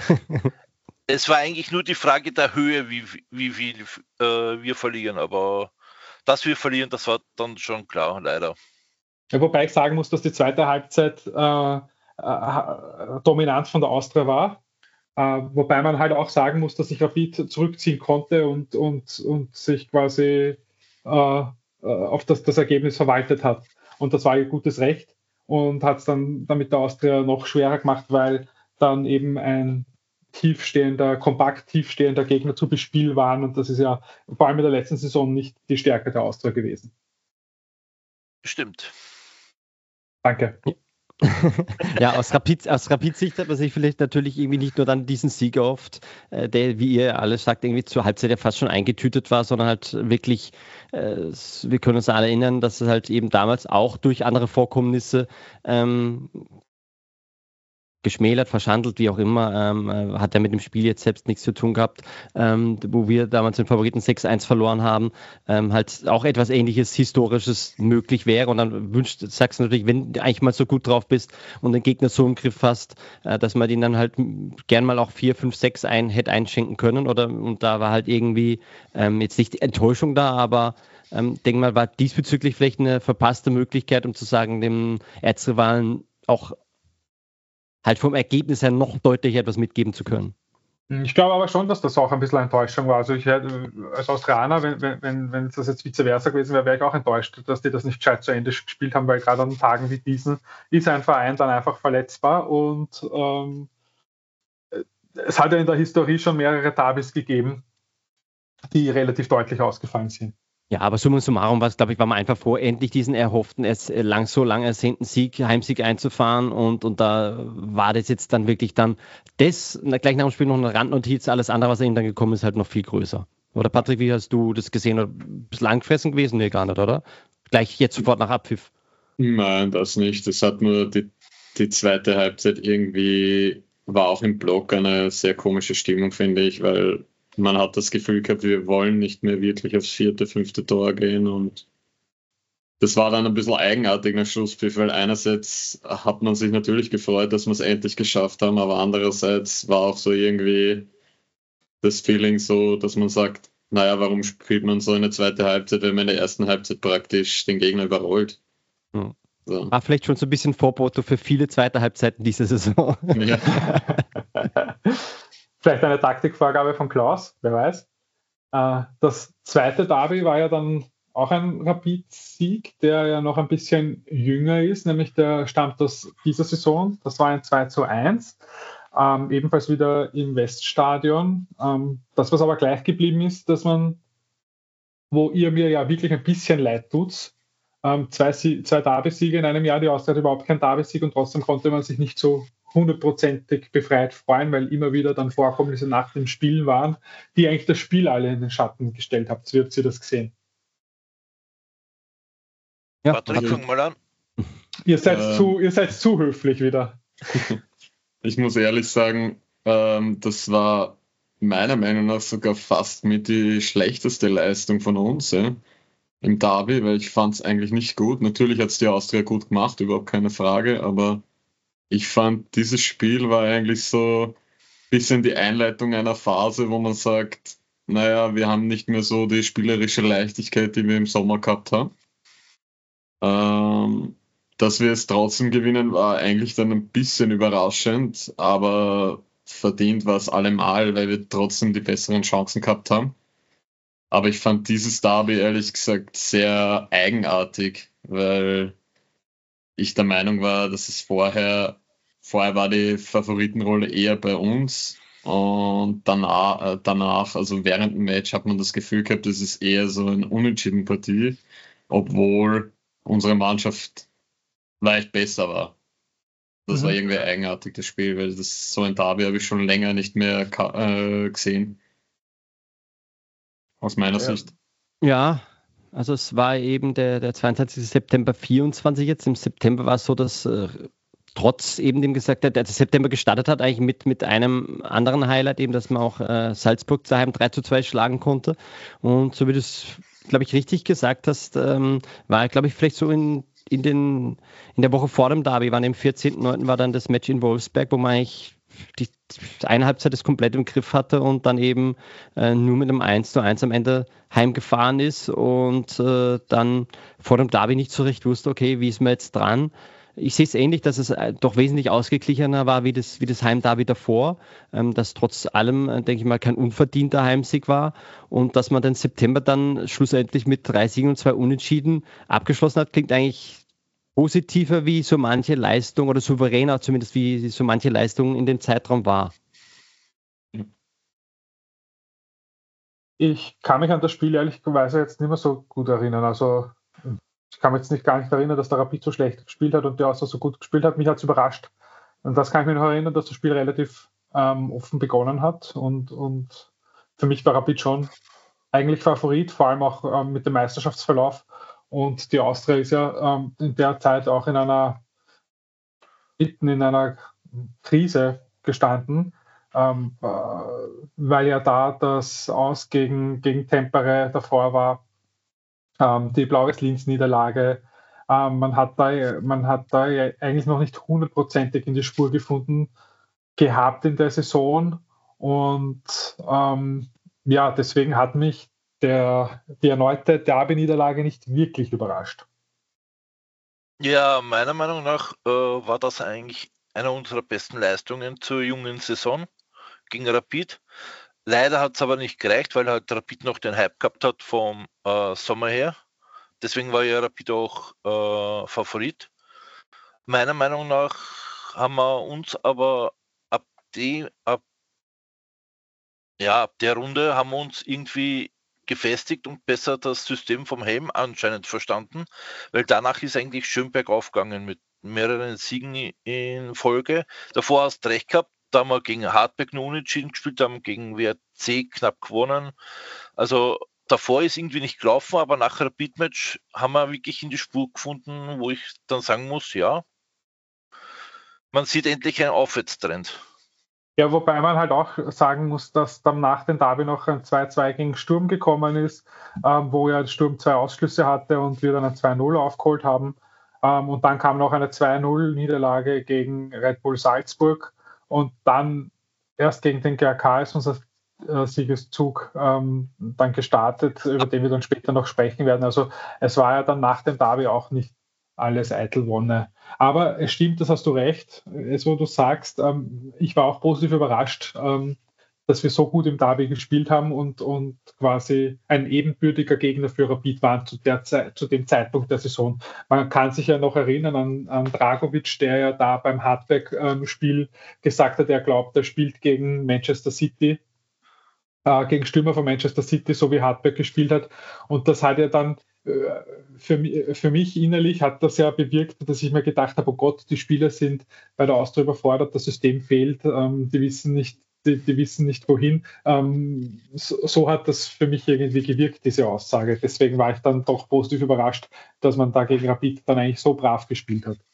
Es war eigentlich nur die Frage der Höhe, wie, wie viel äh, wir verlieren, aber dass wir verlieren, das war dann schon klar, leider. Ja, wobei ich sagen muss, dass die zweite Halbzeit äh, äh, dominant von der Austria war. Äh, wobei man halt auch sagen muss, dass sich Rapid zurückziehen konnte und, und, und sich quasi äh, auf das, das Ergebnis verwaltet hat. Und das war ihr gutes Recht und hat es dann damit der Austria noch schwerer gemacht, weil dann eben ein tiefstehender, kompakt tiefstehender Gegner zu bespielen waren und das ist ja vor allem in der letzten Saison nicht die Stärke der Austria gewesen. Stimmt. Danke. Ja, aus Rapid, aus Rapid-Sicht hat man sich vielleicht natürlich irgendwie nicht nur dann diesen Sieg erhofft, äh, der, wie ihr alle sagt, irgendwie zur Halbzeit ja fast schon eingetütet war, sondern halt wirklich, äh, wir können uns alle erinnern, dass es halt eben damals auch durch andere Vorkommnisse ähm, geschmälert, verschandelt, wie auch immer, ähm, äh, hat ja mit dem Spiel jetzt selbst nichts zu tun gehabt, ähm, wo wir damals den Favoriten sechs eins verloren haben, ähm, halt auch etwas Ähnliches Historisches möglich wäre und dann wünscht, sagst du natürlich, wenn du eigentlich mal so gut drauf bist und den Gegner so im Griff hast, äh, dass man den dann halt gern mal auch vier, fünf, sechs ein hätte einschenken können oder und da war halt irgendwie ähm, jetzt nicht die Enttäuschung da, aber ähm, denk mal, war diesbezüglich vielleicht eine verpasste Möglichkeit, um zu sagen, dem Erzrivalen auch halt vom Ergebnis her noch deutlicher etwas mitgeben zu können. Ich glaube aber schon, dass das auch ein bisschen Enttäuschung war. Also ich hätte als Australier, wenn, wenn, wenn wenn es das jetzt vice versa gewesen wäre, wäre ich auch enttäuscht, dass die das nicht gescheit zu Ende gespielt haben, weil gerade an Tagen wie diesen ist ein Verein dann einfach verletzbar und ähm, es hat ja in der Historie schon mehrere Derbys gegeben, die relativ deutlich ausgefallen sind. Ja, aber summa summarum war es, glaube ich, war man einfach froh, endlich diesen erhofften, es lang, so lang ersehnten Sieg, Heimsieg einzufahren und, und da war das jetzt dann wirklich dann das, na, gleich nach dem Spiel noch eine Randnotiz, alles andere, was eben dann gekommen ist, halt noch viel größer. Oder Patrick, wie hast du das gesehen? Oder bist du langfressen gewesen? Nee, gar nicht, oder? Gleich jetzt sofort nach Abpfiff. Nein, das nicht. Es hat nur die, die zweite Halbzeit irgendwie, war auch im Block eine sehr komische Stimmung, finde ich, weil man hat das Gefühl gehabt, wir wollen nicht mehr wirklich aufs vierte, fünfte Tor gehen und das war dann ein bisschen eigenartig nach Schlusspfiff, weil einerseits hat man sich natürlich gefreut, dass wir es endlich geschafft haben, aber andererseits war auch so irgendwie das Feeling so, dass man sagt, naja, warum spielt man so eine zweite Halbzeit, wenn man in der ersten Halbzeit praktisch den Gegner überrollt? Hm. So. War vielleicht schon so ein bisschen Vorbote für viele zweite Halbzeiten dieser Saison. Ja. Vielleicht eine Taktikvorgabe von Klaus, wer weiß. Das zweite Derby war ja dann auch ein Rapid-Sieg, der ja noch ein bisschen jünger ist, nämlich der stammt aus dieser Saison. Das war ein zwei zu eins, ähm, ebenfalls wieder im Weststadion. Ähm, das, was aber gleich geblieben ist, dass man, wo ihr mir ja wirklich ein bisschen leid tut, ähm, zwei, zwei Derby-Siege in einem Jahr, die Austria hat überhaupt kein Derby-Sieg und trotzdem konnte man sich nicht so hundertprozentig befreit freuen, weil immer wieder dann Vorkommnisse nach dem Spiel waren, die eigentlich das Spiel alle in den Schatten gestellt habt. Wie habt ihr das gesehen? Ja, Patrick, fang mal an. Ihr seid, Ähm, zu, ihr seid zu höflich wieder. Ich muss ehrlich sagen, ähm, das war meiner Meinung nach sogar fast mit die schlechteste Leistung von uns, ja, im Derby, weil ich fand es eigentlich nicht gut. Natürlich hat es die Austria gut gemacht, überhaupt keine Frage, aber ich fand, dieses Spiel war eigentlich so ein bisschen die Einleitung einer Phase, wo man sagt, naja, wir haben nicht mehr so die spielerische Leichtigkeit, die wir im Sommer gehabt haben. Ähm, dass wir es trotzdem gewinnen, war eigentlich dann ein bisschen überraschend, aber verdient war es allemal, weil wir trotzdem die besseren Chancen gehabt haben. Aber ich fand dieses Derby ehrlich gesagt sehr eigenartig, weil ich der Meinung war, dass es vorher, vorher war die Favoritenrolle eher bei uns und danach, äh, danach, also während dem Match hat man das Gefühl gehabt, das ist eher so eine unentschieden Partie, obwohl unsere Mannschaft leicht besser war. Das Mhm. war irgendwie eigenartig, das Spiel, weil das so ein Derby habe ich schon länger nicht mehr äh, gesehen. Aus meiner Ja. Sicht. Ja, also es war eben der, der zweiundzwanzigsten September vierundzwanzig jetzt. Im September war es so, dass äh, trotz eben dem gesagt, der, der September gestartet hat, eigentlich mit, mit einem anderen Highlight, eben, dass man auch äh, Salzburg daheim drei zu zwei schlagen konnte. Und so wie du es, glaube ich, richtig gesagt hast, ähm, war, glaube ich, vielleicht so in, in, den, in der Woche vor dem Derby, waren im vierzehnten neunten war dann das Match in Wolfsberg, wo man eigentlich die eine Halbzeit das komplett im Griff hatte und dann eben äh, nur mit einem eins zu eins am Ende heimgefahren ist und äh, dann vor dem Derby nicht so recht wusste, okay, wie ist man jetzt dran? Ich sehe es ähnlich, dass es äh, doch wesentlich ausgeglichener war wie das, wie das Heimderby davor, ähm, dass trotz allem, äh, denke ich mal, kein unverdienter Heimsieg war und dass man den September dann schlussendlich mit drei Siegen und zwei Unentschieden abgeschlossen hat, klingt eigentlich positiver wie so manche Leistung oder souveräner zumindest wie so manche Leistung in dem Zeitraum war. Ich kann mich an das Spiel ehrlicherweise jetzt nicht mehr so gut erinnern. Also ich kann mich jetzt nicht gar nicht erinnern, dass der Rapid so schlecht gespielt hat und der Austria so gut gespielt hat. Mich hat es überrascht. Und das kann ich mich noch erinnern, dass das Spiel relativ ähm, offen begonnen hat. Und, und für mich war Rapid schon eigentlich Favorit, vor allem auch ähm, mit dem Meisterschaftsverlauf. Und die Austria ist ja ähm, in der Zeit auch in einer mitten in einer Krise gestanden, ähm, äh, weil ja da das Aus gegen, gegen Tempere davor war, ähm, die Blau-Weiß-Linz-Niederlage. Ähm, man hat da, man hat da ja eigentlich noch nicht hundertprozentig in die Spur gefunden gehabt in der Saison. Und ähm, ja, deswegen hat mich der, die erneute Derby-Niederlage nicht wirklich überrascht. Ja, meiner Meinung nach äh, war das eigentlich eine unserer besten Leistungen zur jungen Saison. gegen Rapid. Leider hat es aber nicht gereicht, weil halt Rapid noch den Hype gehabt hat vom äh, Sommer her. Deswegen war ja Rapid auch äh, Favorit. Meiner Meinung nach haben wir uns aber ab, die, ab, ja, ab der Runde haben wir uns irgendwie gefestigt und besser das System vom Helm anscheinend verstanden, weil danach ist eigentlich schön bergauf gegangen mit mehreren Siegen in Folge. Davor hast du recht gehabt, da haben wir gegen Hartberg nur unentschieden gespielt, haben gegen W R C knapp gewonnen. Also davor ist irgendwie nicht gelaufen, aber nach Rapid-Match haben wir wirklich in die Spur gefunden, wo ich dann sagen muss, ja, man sieht endlich einen Aufwärtstrend. Ja, wobei man halt auch sagen muss, dass dann nach dem Derby noch ein zwei zwei gegen Sturm gekommen ist, ähm, wo ja Sturm zwei Ausschlüsse hatte und wir dann ein zwei null aufgeholt haben. Ähm, und dann kam noch eine zwei null Niederlage gegen Red Bull Salzburg und dann erst gegen den G A K ist unser äh, Siegeszug ähm, dann gestartet, über den wir dann später noch sprechen werden. Also es war ja dann nach dem Derby auch nicht alles eitel Wonne. Aber es stimmt, das hast du recht. Es, wo du sagst, ähm, ich war auch positiv überrascht, ähm, dass wir so gut im Derby gespielt haben und, und quasi ein ebenbürtiger Gegner für Rapid waren zu, der Zeit, zu dem Zeitpunkt der Saison. Man kann sich ja noch erinnern an, an Dragovic, der ja da beim Hartberg-Spiel ähm, gesagt hat, er glaubt, er spielt gegen Manchester City, äh, gegen Stürmer von Manchester City, so wie Hartberg gespielt hat. Und das hat ja dann Für, für mich innerlich hat das ja bewirkt, dass ich mir gedacht habe, oh Gott, die Spieler sind bei der Austria überfordert, das System fehlt, ähm, die wissen nicht, die, die wissen nicht wohin. Ähm, so, so hat das für mich irgendwie gewirkt, diese Aussage. Deswegen war ich dann doch positiv überrascht, dass man da gegen Rapid dann eigentlich so brav gespielt hat.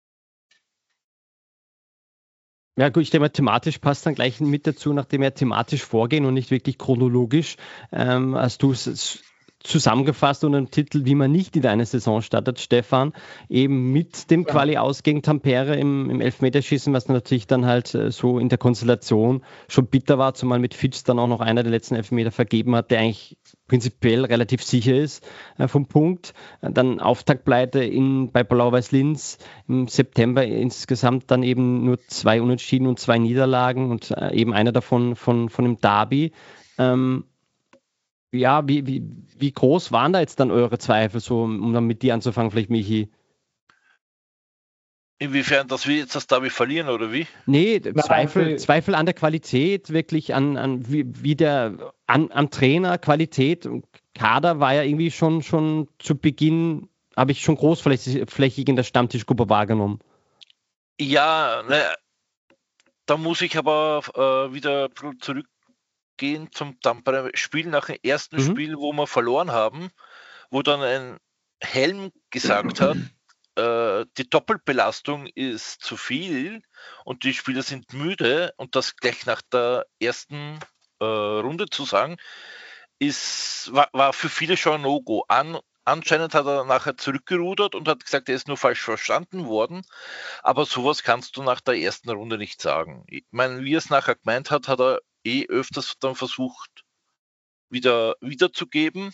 Ja gut, ich denke mal, thematisch passt dann gleich mit dazu, nachdem wir thematisch vorgehen und nicht wirklich chronologisch. Ähm, hast du es zusammengefasst unter dem Titel, wie man nicht in eine Saison startet, Stefan, eben mit dem Quali aus gegen Tampere im, im Elfmeterschießen, was natürlich dann halt so in der Konstellation schon bitter war, zumal mit Fitch dann auch noch einer der letzten Elfmeter vergeben hat, der eigentlich prinzipiell relativ sicher ist äh, vom Punkt. Dann Auftaktpleite in, bei Blau-Weiß Linz im September, insgesamt dann eben nur zwei Unentschieden und zwei Niederlagen und äh, eben einer davon von, von dem Derby. Ähm, Ja, wie, wie, wie groß waren da jetzt dann eure Zweifel, so, um dann mit dir anzufangen, vielleicht Michi? Inwiefern, dass wir jetzt das Derby verlieren, oder wie? Nee, Nein, Zweifel, die- Zweifel an der Qualität, wirklich an, an wie, wie der an, am Trainer, Qualität und Kader war ja irgendwie schon, schon zu Beginn, habe ich schon großflächig in der Stammtischgruppe wahrgenommen. Ja, ne, da muss ich aber äh, wieder ein bisschen zurückgehen zum Tampere Spiel nach dem ersten Mhm. Spiel, wo wir verloren haben, wo dann ein Helm gesagt hat, äh, die Doppelbelastung ist zu viel und die Spieler sind müde, und das gleich nach der ersten äh, Runde zu sagen, ist, war, war für viele schon ein No-Go. An, anscheinend hat er nachher zurückgerudert und hat gesagt, er ist nur falsch verstanden worden. Aber sowas kannst du nach der ersten Runde nicht sagen. Ich meine, wie er es nachher gemeint hat, hat er eh öfters dann versucht, wieder wiederzugeben.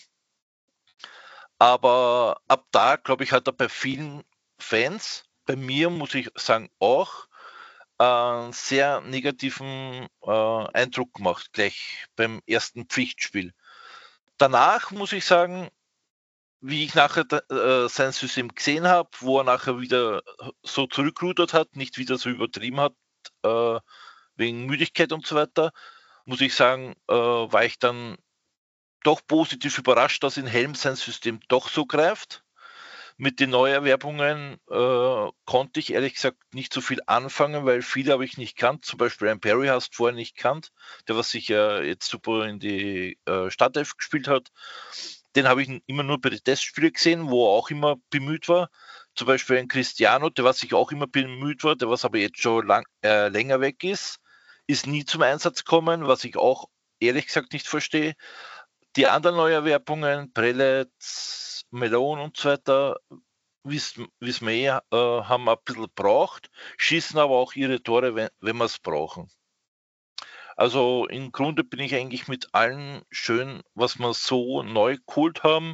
Aber ab da, glaube ich, hat er bei vielen Fans, bei mir muss ich sagen auch, einen sehr negativen äh, Eindruck gemacht, gleich beim ersten Pflichtspiel. Danach muss ich sagen, wie ich nachher äh, sein System gesehen habe, wo er nachher wieder so zurückrudert hat, nicht wieder so übertrieben hat, äh, wegen Müdigkeit und so weiter, muss ich sagen, äh, war ich dann doch positiv überrascht, dass in Helm sein System doch so greift. Mit den Neuerwerbungen äh, konnte ich ehrlich gesagt nicht so viel anfangen, weil viele habe ich nicht kannt. Zum Beispiel ein Perry hast du vorher nicht kannt, der was sich ja jetzt super in die äh, Startelf gespielt hat. Den habe ich immer nur bei den Testspielen gesehen, wo er auch immer bemüht war. Zum Beispiel ein Cristiano, der was sich auch immer bemüht war, der was aber jetzt schon lang, äh, länger weg ist, ist nie zum Einsatz gekommen, was ich auch ehrlich gesagt nicht verstehe. Die anderen Neuerwerbungen, Prelitz, Melon und so weiter, wissen wir eh, äh, haben ein bisschen braucht, schießen aber auch ihre Tore, wenn, wenn wir es brauchen. Also im Grunde bin ich eigentlich mit allen schön, was wir so neu geholt haben,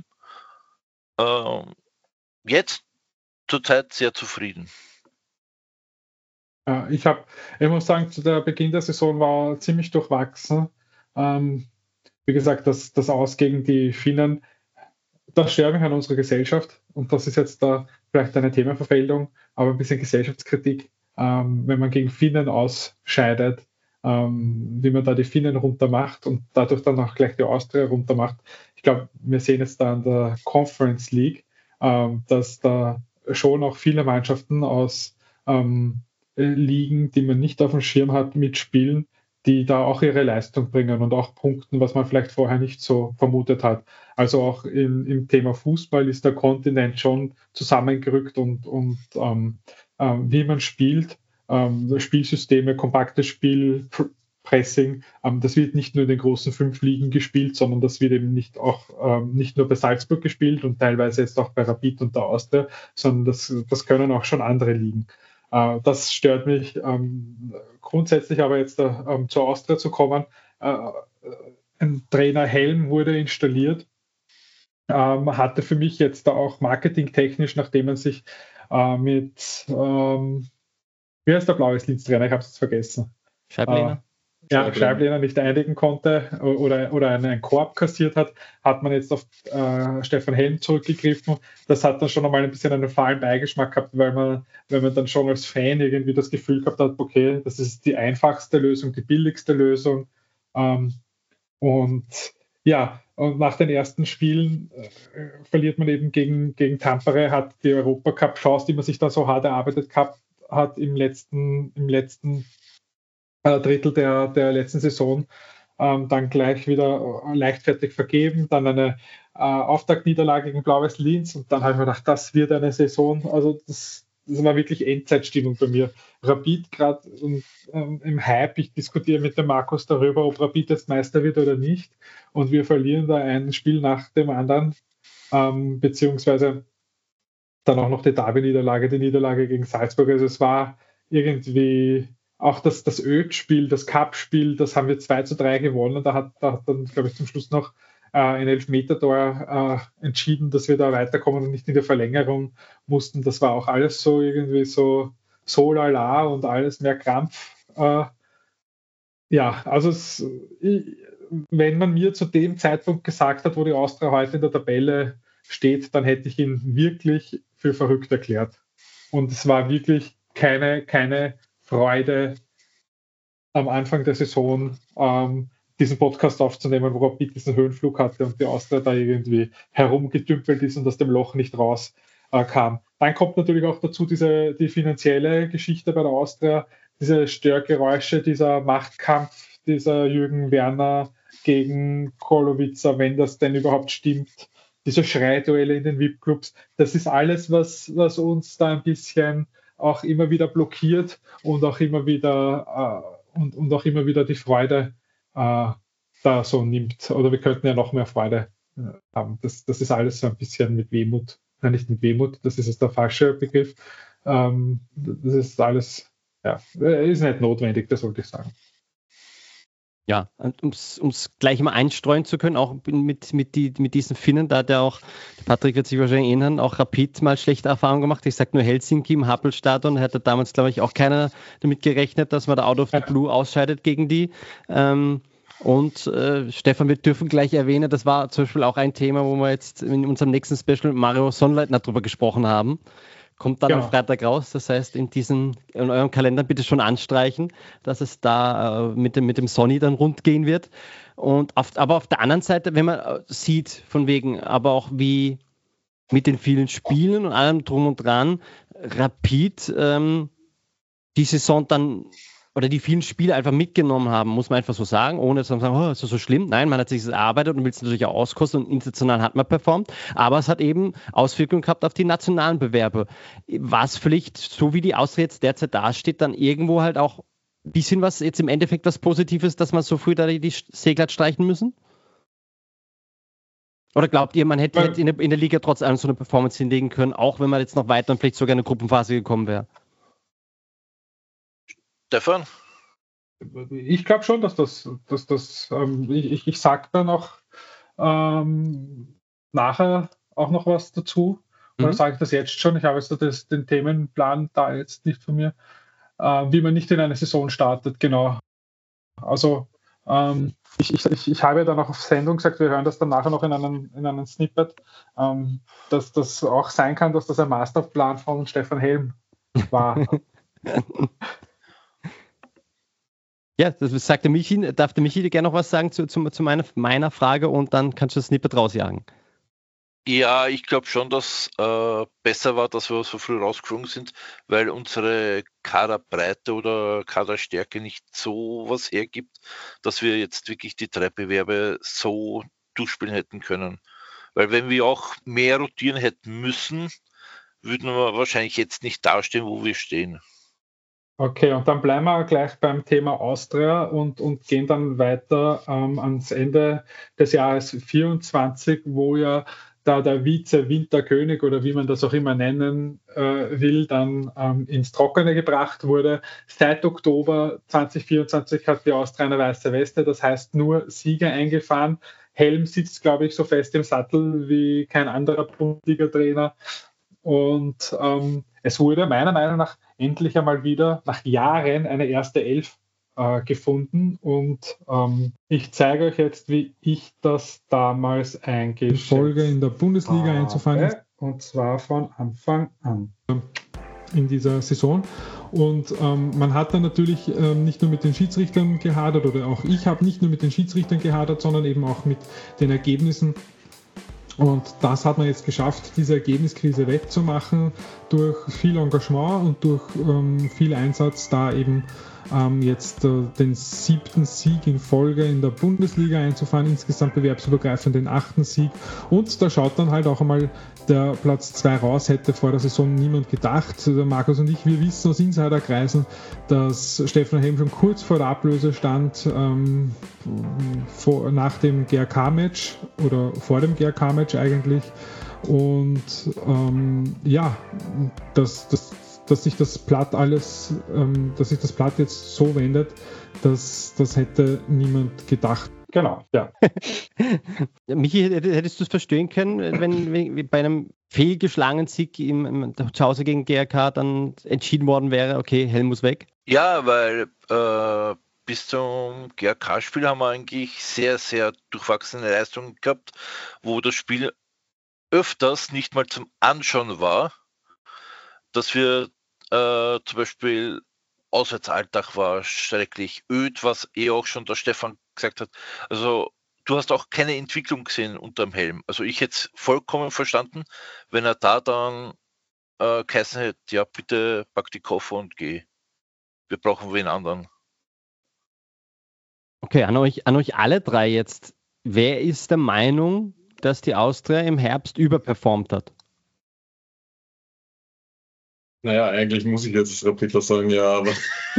äh, jetzt zurzeit sehr zufrieden. Äh, ich habe, ich muss sagen, zu der Beginn der Saison war ziemlich durchwachsen. Ähm, wie gesagt, das, das Aus gegen die Finnen, das stört mich an unserer Gesellschaft. Und das ist jetzt da vielleicht eine Themenverfehlung, aber ein bisschen Gesellschaftskritik. Ähm, wenn man gegen Finnen ausscheidet, ähm, wie man da die Finnen runtermacht und dadurch dann auch gleich die Austria runtermacht. Ich glaube, wir sehen jetzt da in der Conference League, ähm, dass da schon auch viele Mannschaften aus ähm, Ligen, die man nicht auf dem Schirm hat, mitspielen, die da auch ihre Leistung bringen und auch punkten, was man vielleicht vorher nicht so vermutet hat. Also auch im, im Thema Fußball ist der Kontinent schon zusammengerückt und, und ähm, ähm, wie man spielt, ähm, Spielsysteme, kompaktes Spiel, Pr- Pressing, ähm, das wird nicht nur in den großen fünf Ligen gespielt, sondern das wird eben nicht auch ähm, nicht nur bei Salzburg gespielt und teilweise jetzt auch bei Rapid und der Austria, sondern das, das können auch schon andere Ligen. Äh, das stört mich ähm, grundsätzlich, aber jetzt äh, ähm, zur Austria zu kommen. Äh, ein Trainer Helm wurde installiert, ähm, hatte für mich jetzt da auch marketingtechnisch, nachdem man sich äh, mit, ähm, wie heißt der Blaues Linz-Trainer? Ich habe es jetzt vergessen. Scheiblehner? Äh, ja, Scheiblehner. Scheiblehner nicht einigen konnte oder, oder einen Korb kassiert hat, hat man jetzt auf äh, Stefan Helm zurückgegriffen. Das hat dann schon einmal ein bisschen einen fahlen Beigeschmack gehabt, weil man, weil man dann schon als Fan irgendwie das Gefühl gehabt hat, okay, das ist die einfachste Lösung, die billigste Lösung. Ähm, und ja, und nach den ersten Spielen äh, verliert man eben gegen, gegen Tampere, hat die Europacup-Chance, die man sich da so hart erarbeitet gehabt hat im letzten, im letzten äh, Drittel der, der letzten Saison, ähm, dann gleich wieder äh, leichtfertig vergeben, dann eine äh, Auftaktniederlage gegen Blaues Linz und dann habe ich mir gedacht, das wird eine Saison, also das, das war wirklich Endzeitstimmung bei mir. Rapid gerade ähm, im Hype, ich diskutiere mit dem Markus darüber, ob Rapid jetzt Meister wird oder nicht und wir verlieren da ein Spiel nach dem anderen, ähm, beziehungsweise dann auch noch die Derby-Niederlage, die Niederlage gegen Salzburg. Also es war irgendwie auch das, das Öd-Spiel, das Cup-Spiel, das haben wir zwei zu drei gewonnen. Da hat, da hat dann, glaube ich, zum Schluss noch äh, ein Elfmeter-Tor äh, entschieden, dass wir da weiterkommen und nicht in der Verlängerung mussten. Das war auch alles so irgendwie so so lala und alles mehr Krampf. Äh, ja, also es, ich, wenn man mir zu dem Zeitpunkt gesagt hat, wo die Austria heute in der Tabelle steht, dann hätte ich ihn wirklich für verrückt erklärt. Und es war wirklich keine, keine Freude am Anfang der Saison, ähm, diesen Podcast aufzunehmen, wo Rapid diesen Höhenflug hatte und die Austria da irgendwie herumgedümpelt ist und aus dem Loch nicht raus äh, kam. Dann kommt natürlich auch dazu diese, die finanzielle Geschichte bei der Austria, diese Störgeräusche, dieser Machtkampf, dieser Jürgen Werner gegen Kolowica, wenn das denn überhaupt stimmt, diese Schreiduelle in den V I P-Clubs, das ist alles, was, was uns da ein bisschen auch immer wieder blockiert und auch immer wieder äh, und, und auch immer wieder die Freude äh, da so nimmt. Oder wir könnten ja noch mehr Freude äh, haben. Das, das ist alles so ein bisschen mit Wehmut. Nein, nicht mit Wehmut, das ist jetzt der falsche Begriff. Ähm, das ist alles, ja, ist nicht notwendig, das wollte ich sagen. Ja, um es gleich mal einstreuen zu können, auch mit, mit, die, mit diesen Finnen, da hat ja auch, der Patrick wird sich wahrscheinlich erinnern, auch Rapid mal schlechte Erfahrungen gemacht. Ich sage nur Helsinki im Happelstadion, hätte damals, glaube ich, auch keiner damit gerechnet, dass man da out of the blue ausscheidet gegen die. Ähm, und äh, Stefan, wir dürfen gleich erwähnen, das war zum Beispiel auch ein Thema, wo wir jetzt in unserem nächsten Special mit Mario Sonnleitner drüber gesprochen haben. Kommt dann Genau. am Freitag raus, das heißt, in diesen, in eurem Kalender bitte schon anstreichen, dass es da äh, mit dem, mit dem Sonny dann rund gehen wird. Und auf, aber auf der anderen Seite, wenn man äh, sieht, von wegen, aber auch wie mit den vielen Spielen und allem drum und dran, Rapid ähm, die Saison dann oder die vielen Spiele einfach mitgenommen haben, muss man einfach so sagen, ohne zu sagen, oh, ist das so schlimm? Nein, man hat sich das erarbeitet und will es natürlich auch auskosten und international hat man performt, aber es hat eben Auswirkungen gehabt auf die nationalen Bewerbe. Was vielleicht, so wie die Austria jetzt derzeit dasteht, dann irgendwo halt auch ein bisschen was, jetzt im Endeffekt was Positives, dass man so früh da die Segel hat streichen müssen? Oder glaubt ihr, man hätte, hätte in, der, in der Liga trotz allem so eine Performance hinlegen können, auch wenn man jetzt noch weiter und vielleicht sogar in eine Gruppenphase gekommen wäre? Stefan? Ich glaube schon, dass das, dass das ähm, ich, ich sage dann auch ähm, nachher auch noch was dazu. Oder Mhm. sage ich das jetzt schon? Ich habe jetzt das, den Themenplan da jetzt nicht von mir. äh, wie man nicht in eine Saison startet, genau. Also ähm, ich, ich, ich habe ja dann auch auf Sendung gesagt, wir hören das dann nachher noch in einem, in einem Snippet, ähm, dass das auch sein kann, dass das ein Masterplan von Stefan Helm war. Ja, das sagt der Michi. Darf der Michi dir gerne noch was sagen zu, zu, zu meiner, meiner Frage und dann kannst du das Snippet rausjagen. Ja, ich glaube schon, dass äh, besser war, dass wir so früh rausgeflogen sind, weil unsere Kaderbreite oder Kaderstärke nicht so was hergibt, dass wir jetzt wirklich die drei Bewerbe so durchspielen hätten können. Weil wenn wir auch mehr rotieren hätten müssen, würden wir wahrscheinlich jetzt nicht dastehen, wo wir stehen. Okay, und dann bleiben wir gleich beim Thema Austria und, und gehen dann weiter ähm, ans Ende des Jahres vierundzwanzig, wo ja da der Vize-Winterkönig oder wie man das auch immer nennen äh, will, dann ähm, ins Trockene gebracht wurde. Seit Oktober zwanzig vierundzwanzig hat die Austria eine weiße Weste, das heißt nur Sieger eingefahren. Helm sitzt, glaube ich, so fest im Sattel wie kein anderer Bundesliga-Trainer. Und ähm, es wurde meiner Meinung nach endlich einmal wieder nach Jahren eine erste Elf äh, gefunden. Und ähm, ich zeige euch jetzt, wie ich das damals eingeschätzt Die Folge in der Bundesliga habe. einzufahren. Und zwar von Anfang an. In dieser Saison. Und ähm, man hat dann natürlich ähm, nicht nur mit den Schiedsrichtern gehadert, oder auch ich habe nicht nur mit den Schiedsrichtern gehadert, sondern eben auch mit den Ergebnissen. Und das hat man jetzt geschafft, diese Ergebniskrise wettzumachen durch viel Engagement und durch ähm, viel Einsatz, da eben ähm, jetzt äh, den siebten Sieg in Folge in der Bundesliga einzufahren, insgesamt bewerbsübergreifend den achten Sieg. Und da schaut dann halt auch einmal der Platz zwei raus, hätte vor der Saison niemand gedacht. Der Markus und ich, wir wissen aus Insiderkreisen, dass Stefan Helm schon kurz vor der Ablöse stand, ähm, vor, nach dem G R K-Match oder vor dem G R K-Match eigentlich. Und ähm, ja, dass, dass, dass sich das Blatt alles, ähm, dass sich das Blatt jetzt so wendet, das, das hätte niemand gedacht. Genau, ja. Michi, hättest du es verstehen können, wenn, wenn bei einem fehlgeschlagenen Sieg im, im zu Hause gegen G R K dann entschieden worden wäre, okay, Helm muss weg? Ja, weil äh, bis zum G R K-Spiel haben wir eigentlich sehr, sehr durchwachsene Leistungen gehabt, wo das Spiel öfters nicht mal zum Anschauen war, dass wir äh, zum Beispiel Auswärtsalltag war schrecklich öd, was eh auch schon der Stefan gesagt hat. Also du hast auch keine Entwicklung gesehen unterm Helm. Also ich hätte es vollkommen verstanden, wenn er da dann äh, geheißen hätte, ja bitte pack die Koffer und geh. Wir brauchen wen anderen. Okay, an euch, an euch alle drei jetzt. Wer ist der Meinung, dass die Austria im Herbst überperformt hat? Naja, eigentlich muss ich jetzt Rapidler sagen, ja, aber.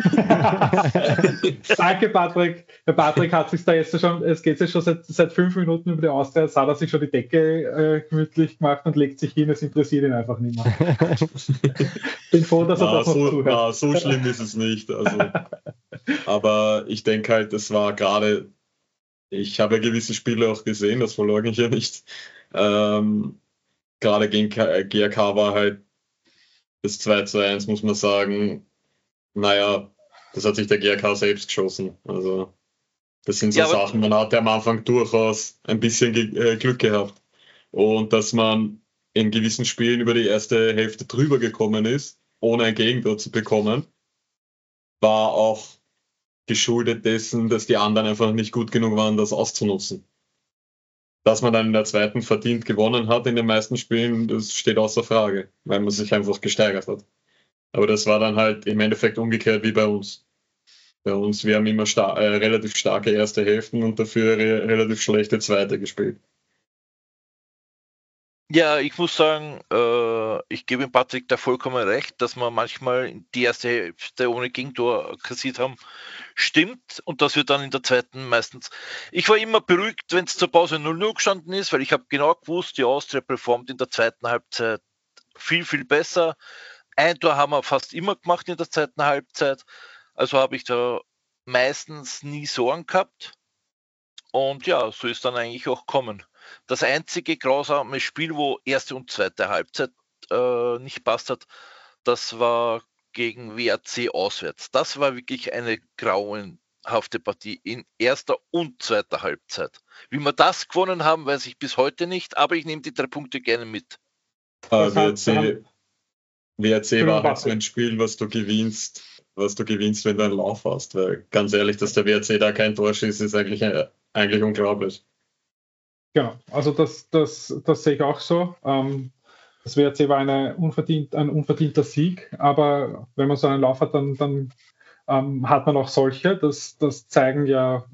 Danke, Patrick. Der Patrick hat sich da jetzt schon, es geht jetzt schon seit, seit fünf Minuten über die Austria, jetzt hat er sich schon die Decke äh, gemütlich gemacht und legt sich hin, es interessiert ihn einfach nicht mehr. Bin froh, dass er na, das noch so, zuhört. na, so schlimm ist es nicht. Also. Aber ich denke halt, das war gerade, ich habe ja gewisse Spiele auch gesehen, das verleugne ich ja nicht. Ähm, gerade gegen G R K war halt das zwei zu eins, muss man sagen, naja, das hat sich der G R K selbst geschossen. Also das sind so Ja, Sachen, man hatte am Anfang durchaus ein bisschen ge- äh, Glück gehabt. Und dass man in gewissen Spielen über die erste Hälfte drüber gekommen ist, ohne ein Gegentor zu bekommen, war auch geschuldet dessen, dass die anderen einfach nicht gut genug waren, das auszunutzen. Dass man dann in der zweiten verdient gewonnen hat in den meisten Spielen, das steht außer Frage, weil man sich einfach gesteigert hat. Aber das war dann halt im Endeffekt umgekehrt wie bei uns. Bei uns, wir haben immer star- äh, relativ starke erste Hälften und dafür re- relativ schlechte zweite gespielt. Ja, ich muss sagen, äh, ich gebe Patrick da vollkommen recht, dass wir manchmal die erste Hälfte ohne Gegentor kassiert haben. Stimmt, und dass wir dann in der zweiten meistens. Ich war immer beruhigt, wenn es zur Pause null null gestanden ist, weil ich habe genau gewusst, die Austria performt in der zweiten Halbzeit viel, viel besser. Ein Tor haben wir fast immer gemacht in der zweiten Halbzeit. Also habe ich da meistens nie Sorgen gehabt. Und ja, so ist dann eigentlich auch kommen. Das einzige grausame Spiel, wo erste und zweite Halbzeit äh, nicht passt hat, das war gegen W R C auswärts. Das war wirklich eine grauenhafte Partie in erster und zweiter Halbzeit. Wie wir das gewonnen haben, weiß ich bis heute nicht, aber ich nehme die drei Punkte gerne mit. Uh, W R C, W R C war halt so ein Spiel, was du gewinnst, was du gewinnst, wenn du einen Lauf hast. Weil ganz ehrlich, dass der W R C da kein Tor schießt, ist eigentlich, eigentlich unglaublich. Genau, also das, das, das sehe ich auch so. Ähm, das W R C war eine unverdient, ein unverdienter Sieg, aber wenn man so einen Lauf hat, dann, dann ähm, hat man auch solche. Das, das zeigen ja,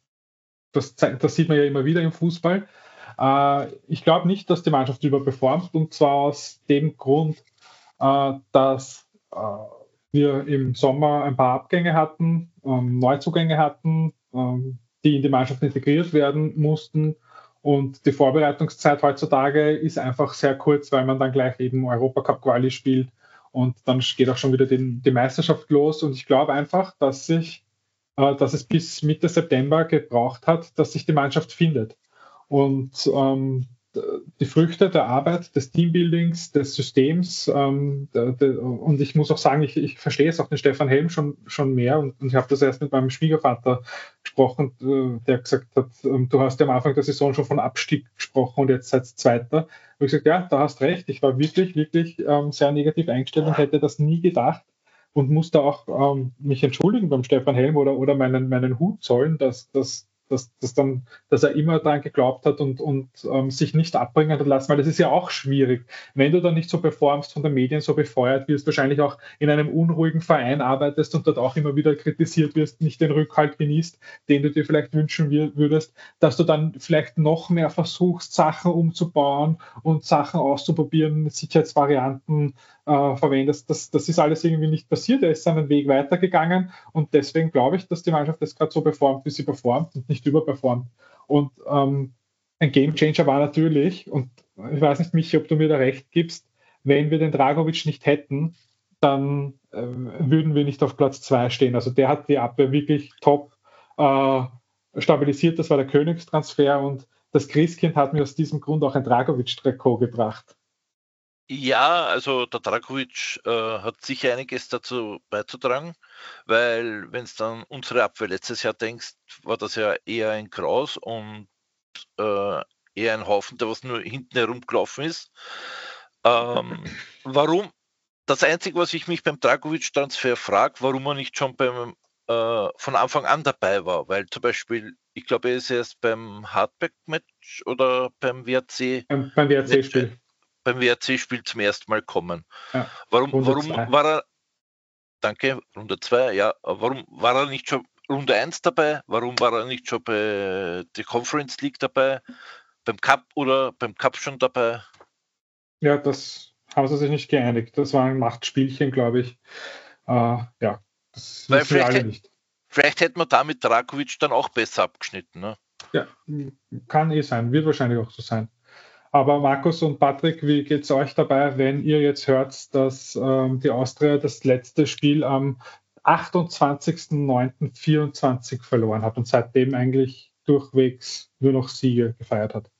das, das sieht man ja immer wieder im Fußball. Äh, ich glaube nicht, dass die Mannschaft überperformt, und zwar aus dem Grund, äh, dass äh, wir im Sommer ein paar Abgänge hatten, ähm, Neuzugänge hatten, ähm, die in die Mannschaft integriert werden mussten. Und die Vorbereitungszeit heutzutage ist einfach sehr kurz, weil man dann gleich eben Europacup-Quali spielt und dann geht auch schon wieder die, die Meisterschaft los. Und ich glaube einfach, dass, sich, äh, dass es bis Mitte September gebraucht hat, dass sich die Mannschaft findet. Und ähm, die Früchte der Arbeit, des Teambuildings, des Systems, ähm, de, de, und ich muss auch sagen, ich, ich verstehe es auch den Stefan Helm schon, schon mehr, und, und ich habe das erst mit meinem Schwiegervater gesprochen, äh, der gesagt hat, ähm, du hast ja am Anfang der Saison schon von Abstieg gesprochen und jetzt seid Zweiter. Und ich gesagt, ja, da hast recht, ich war wirklich, wirklich ähm, sehr negativ eingestellt und hätte das nie gedacht und musste auch ähm, mich entschuldigen beim Stefan Helm oder, oder meinen, meinen Hut zollen, dass das Dass, dass, dann, dass er immer daran geglaubt hat und, und ähm, sich nicht abbringen hat lassen, weil das ist ja auch schwierig. Wenn du dann nicht so performst, von den Medien so befeuert wirst, wahrscheinlich auch in einem unruhigen Verein arbeitest und dort auch immer wieder kritisiert wirst, nicht den Rückhalt genießt, den du dir vielleicht wünschen würdest, dass du dann vielleicht noch mehr versuchst, Sachen umzubauen und Sachen auszuprobieren, Sicherheitsvarianten äh, verwendest. Das, das ist alles irgendwie nicht passiert. Er ist seinen Weg weitergegangen und deswegen glaube ich, dass die Mannschaft jetzt gerade so performt, wie sie performt und nicht überperformt. Und ähm, ein Gamechanger war natürlich, und ich weiß nicht, Michi, ob du mir da recht gibst, wenn wir den Dragovic nicht hätten, dann äh, würden wir nicht auf Platz zwei stehen. Also der hat die Abwehr wirklich top äh, stabilisiert. Das war der Königstransfer und das Christkind hat mir aus diesem Grund auch ein Dragovic-Trikot gebracht. Ja, also der Dragovic äh, hat sicher einiges dazu beizutragen, weil wenn es dann unsere Abwehr letztes Jahr denkst, war das ja eher ein Graus und äh, eher ein Haufen, der was nur hinten herumgelaufen ist. Ähm, warum? Das Einzige, was ich mich beim Dragovic-Transfer frage, warum er nicht schon beim äh, von Anfang an dabei war, weil zum Beispiel, ich glaube, er ist erst beim Hardback-Match oder beim W R C Beim, beim W R C-Spiel. beim W R C-Spiel zum ersten Mal kommen. Ja, warum warum war er, danke, Runde zwei, ja, warum war er nicht schon Runde eins dabei? Warum war er nicht schon bei der Conference League dabei? Beim Cup oder beim Cup schon dabei? Ja, das haben sie sich nicht geeinigt. Das war ein Machtspielchen, glaube ich. Äh, ja, das Weil wissen wir alle vielleicht, nicht. Vielleicht hätte man da mit Dragovic dann auch besser abgeschnitten. Ne? Ja, kann eh sein, wird wahrscheinlich auch so sein. Aber Markus und Patrick, wie geht es euch dabei, wenn ihr jetzt hört, dass ähm, die Austria das letzte Spiel am achtundzwanzigsten neunten vierundzwanzig verloren hat und seitdem eigentlich durchwegs nur noch Siege gefeiert hat?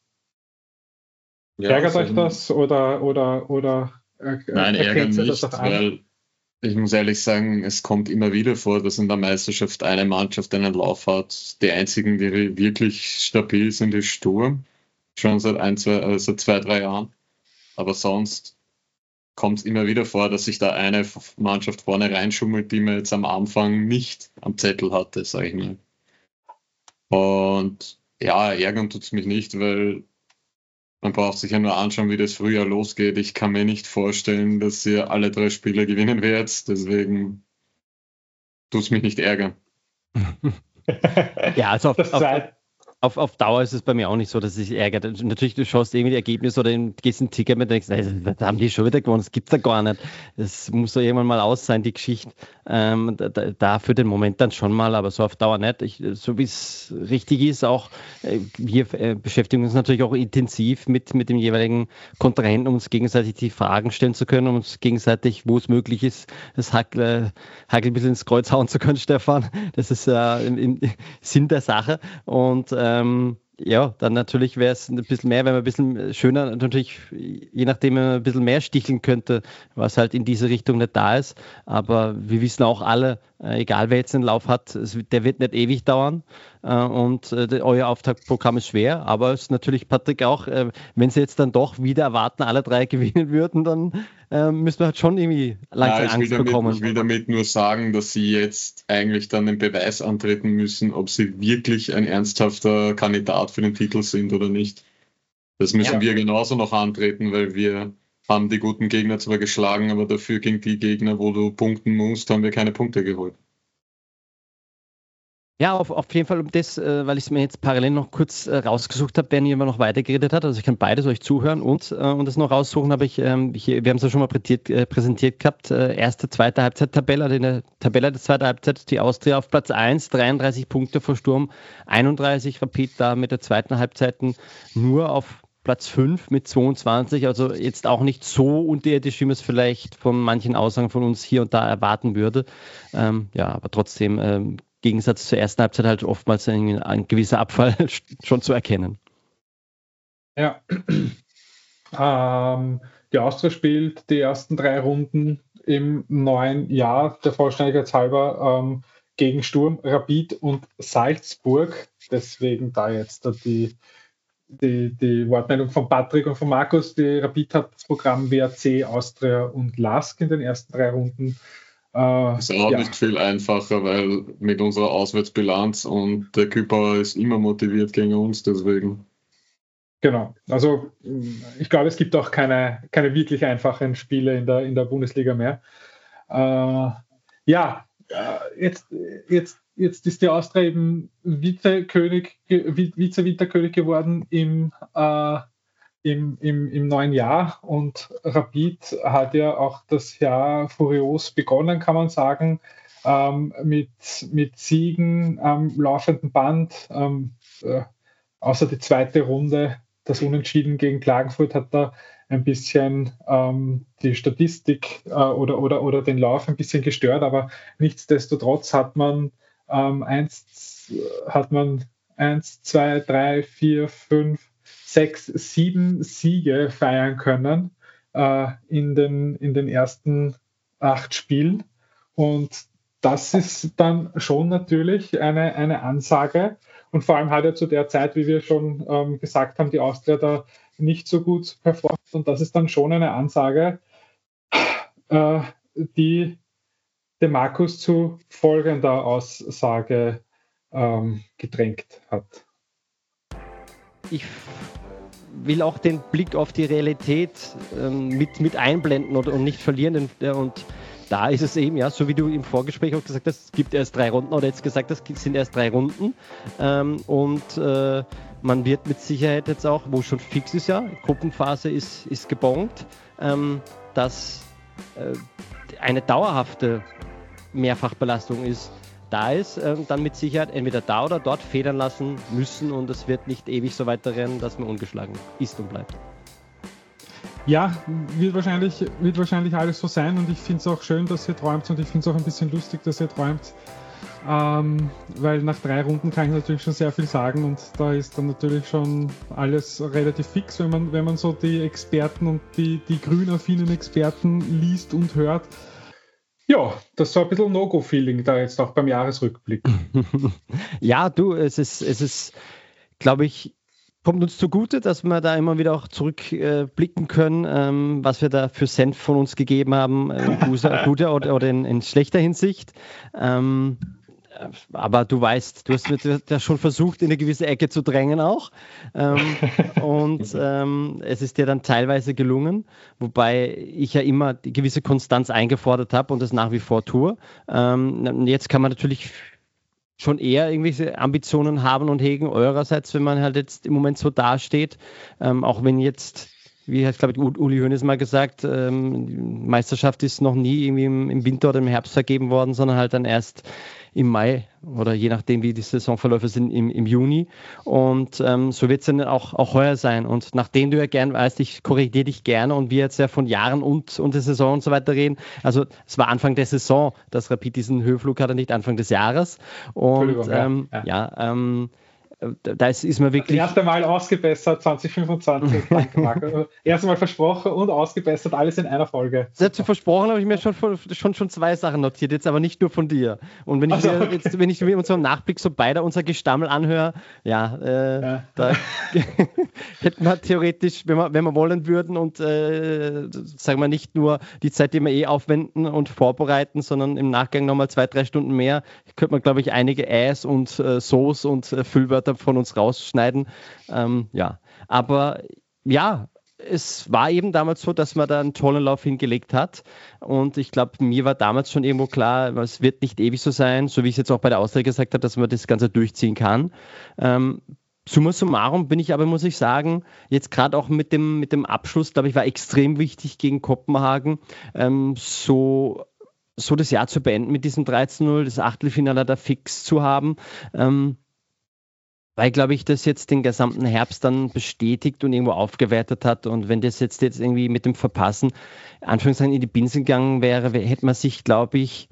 Ja, ärgert euch das oder, oder, oder äh, Nein, ärgert nicht, weil ich muss ehrlich sagen, es kommt immer wieder vor, dass in der Meisterschaft eine Mannschaft einen Lauf hat. Die einzigen, die wirklich stabil sind, ist Sturm. Schon seit ein, zwei, äh, seit zwei, drei Jahren. Aber sonst kommt es immer wieder vor, dass sich da eine Mannschaft vorne reinschummelt, die man jetzt am Anfang nicht am Zettel hatte, sage ich mal. Und ja, ärgern tut es mich nicht, weil man braucht sich ja nur anschauen, wie das Frühjahr losgeht. Ich kann mir nicht vorstellen, dass ihr alle drei Spiele gewinnen werdet. Deswegen tut es mich nicht ärgern. Ja, also auf, auf, auf, auf Dauer ist es bei mir auch nicht so, dass es sich ärgert. Natürlich, du schaust irgendwie die Ergebnisse oder gehst ein Ticker mit und denkst, da haben die schon wieder gewonnen, das gibt es da gar nicht. Das muss doch irgendwann mal aus sein, die Geschichte. Ähm, da, da für den Moment dann schon mal, aber so auf Dauer nicht. Ich, so wie es richtig ist, auch äh, wir äh, beschäftigen uns natürlich auch intensiv mit, mit dem jeweiligen Kontrahenten, um uns gegenseitig die Fragen stellen zu können, um uns gegenseitig, wo es möglich ist, das Hackel, äh, Hackel ein bisschen ins Kreuz hauen zu können, Stefan. Das ist äh, im, im Sinn der Sache. Und ähm, ja, dann natürlich wäre es ein bisschen mehr, wenn man ein bisschen schöner, natürlich, je nachdem, wenn man ein bisschen mehr sticheln könnte, was halt in diese Richtung nicht da ist. Aber wir wissen auch alle, äh, egal wer jetzt einen Lauf hat, es, der wird nicht ewig dauern. Äh, und äh, euer Auftaktprogramm ist schwer, aber es ist natürlich, Patrick, auch, äh, wenn sie jetzt dann doch wieder erwarten, alle drei gewinnen würden, dann äh, müssen wir halt schon irgendwie langsam ja, Angst damit, bekommen. Ich will damit nur sagen, dass sie jetzt eigentlich dann den Beweis antreten müssen, ob sie wirklich ein ernsthafter Kandidat für den Titel sind oder nicht. Das müssen Ja. wir genauso noch antreten, weil wir haben die guten Gegner zwar geschlagen, aber dafür gegen die Gegner, wo du punkten musst, haben wir keine Punkte geholt. Ja, auf, auf jeden Fall um das, äh, weil ich es mir jetzt parallel noch kurz äh, rausgesucht habe, während jemand noch weitergeredet hat. Also ich kann beides euch zuhören und, äh, und das noch raussuchen, habe ich, ähm, hier, wir haben es ja schon mal präsentiert, äh, präsentiert gehabt, äh, erste, zweite Halbzeit-Tabelle, also in der Tabelle der zweiten Halbzeit, die Austria auf Platz eins, dreiunddreißig Punkte vor Sturm, einunddreißig, Rapid da mit der zweiten Halbzeit nur auf Platz fünf mit zweiundzwanzig, also jetzt auch nicht so unterirdisch, wie man es vielleicht von manchen Aussagen von uns hier und da erwarten würde. Ähm, ja, aber trotzdem, ähm, Gegensatz zur ersten Halbzeit halt oftmals ein, ein gewisser Abfall schon zu erkennen. Ja, ähm, die Austria spielt die ersten drei Runden im neuen Jahr, der Vollständigkeit halber, ähm, gegen Sturm, Rapid und Salzburg. Deswegen da jetzt die, die, die Wortmeldung von Patrick und von Markus. Die Rapid hat das Programm W A C, Austria und Lask in den ersten drei Runden. Äh, ist auch ja. nicht viel einfacher, weil mit unserer Auswärtsbilanz und der Kübauer ist immer motiviert gegen uns, deswegen. Genau, also ich glaube, es gibt auch keine, keine wirklich einfachen Spiele in der, in der Bundesliga mehr. Äh, ja, jetzt, jetzt, jetzt ist die Austria eben Vizekönig, Vize-Winterkönig geworden im äh, Im, im, im neuen Jahr und Rapid hat ja auch das Jahr furios begonnen, kann man sagen, ähm, mit, mit Siegen am laufenden Band. Ähm, äh, außer die zweite Runde, das Unentschieden gegen Klagenfurt, hat da ein bisschen ähm, die Statistik äh, oder, oder, oder den Lauf ein bisschen gestört, aber nichtsdestotrotz hat man ähm, eins, hat man eins, zwei, drei, vier, fünf, sechs, sieben Siege feiern können äh, in, den, in den ersten acht Spielen. Und das ist dann schon natürlich eine, eine Ansage. Und vor allem hat ja zu der Zeit, wie wir schon ähm, gesagt haben, die Austria da nicht so gut performt. Und das ist dann schon eine Ansage, äh, die den Markus zu folgender Aussage ähm, gedrängt hat. Ich will auch den Blick auf die Realität ähm, mit, mit einblenden und, und nicht verlieren. Und da ist es eben, ja, so wie du im Vorgespräch auch gesagt hast, es gibt erst drei Runden oder jetzt gesagt hast, es sind erst drei Runden. Ähm, und äh, man wird mit Sicherheit jetzt auch, wo schon fix ist, ja, Gruppenphase ist, ist gebongt, ähm, dass äh, eine dauerhafte Mehrfachbelastung ist. da ist, ähm, dann mit Sicherheit entweder da oder dort federn lassen müssen und es wird nicht ewig so weiterrennen, dass man ungeschlagen ist und bleibt. Ja, wird wahrscheinlich, wird wahrscheinlich alles so sein und ich finde es auch schön, dass ihr träumt und ich finde es auch ein bisschen lustig, dass ihr träumt, ähm, weil nach drei Runden kann ich natürlich schon sehr viel sagen und da ist dann natürlich schon alles relativ fix, wenn man, wenn man so die Experten und die, die grün-affinen Experten liest und hört. Ja, das ist so ein bisschen No-Go-Feeling da jetzt auch beim Jahresrückblick. Ja, du, es ist, es ist, glaube ich, kommt uns zugute, dass wir da immer wieder auch zurückblicken äh, können, ähm, was wir da für Senf von uns gegeben haben, in guter, guter oder, oder in, in schlechter Hinsicht. Ähm, aber du weißt, du hast ja schon versucht, in eine gewisse Ecke zu drängen auch. Ähm, und ähm, es ist dir dann teilweise gelungen, wobei ich ja immer die gewisse Konstanz eingefordert habe und das nach wie vor tue. Ähm, jetzt kann man natürlich schon eher irgendwelche Ambitionen haben und hegen eurerseits, wenn man halt jetzt im Moment so dasteht, ähm, auch wenn jetzt, wie hat, glaube ich, Uli Hoeneß mal gesagt, ähm, die Meisterschaft ist noch nie irgendwie im, im Winter oder im Herbst vergeben worden, sondern halt dann erst im Mai oder je nachdem, wie die Saisonverläufe sind, im, im Juni. Und ähm, so wird es dann auch, auch heuer sein. Und nachdem du ja gern weißt, ich korrigiere dich gerne und wir jetzt ja von Jahren und, und der Saison und so weiter reden. Also es war Anfang der Saison, dass Rapid diesen Höhenflug hatte, nicht Anfang des Jahres. Und ähm, ja, ja ähm, da ist, ist man wirklich... Das erste Mal ausgebessert, zwanzig fünfundzwanzig. Erste Mal versprochen und ausgebessert, alles in einer Folge. Dazu versprochen habe ich mir schon, schon, schon zwei Sachen notiert, jetzt aber nicht nur von dir. Und wenn ich, also, mir, okay. jetzt, wenn ich mir unserem Nachblick so beide unser Gestammel anhöre, ja, äh, ja. da hätten wir theoretisch, wenn wir, wenn wir wollen würden und äh, sagen wir nicht nur die Zeit, die wir eh aufwenden und vorbereiten, sondern im Nachgang nochmal zwei, drei Stunden mehr, könnte man, glaube ich, einige Äs und äh, So's und äh, Füllwörter von uns rausschneiden. Ähm, ja, aber ja, es war eben damals so, dass man da einen tollen Lauf hingelegt hat und ich glaube, mir war damals schon irgendwo klar, es wird nicht ewig so sein, so wie ich es jetzt auch bei der Austria gesagt habe, dass man das Ganze durchziehen kann. Ähm, Summa summarum bin ich aber, muss ich sagen, jetzt gerade auch mit dem, mit dem Abschluss, glaube ich, war extrem wichtig gegen Kopenhagen, ähm, so so das Jahr zu beenden mit diesem dreizehn null, das Achtelfinale da fix zu haben, ähm, weil, glaube ich, das jetzt den gesamten Herbst dann bestätigt und irgendwo aufgewertet hat und wenn das jetzt, jetzt irgendwie mit dem Verpassen Anführungszeichen in die Binsen gegangen wäre, hätte man sich, glaube ich,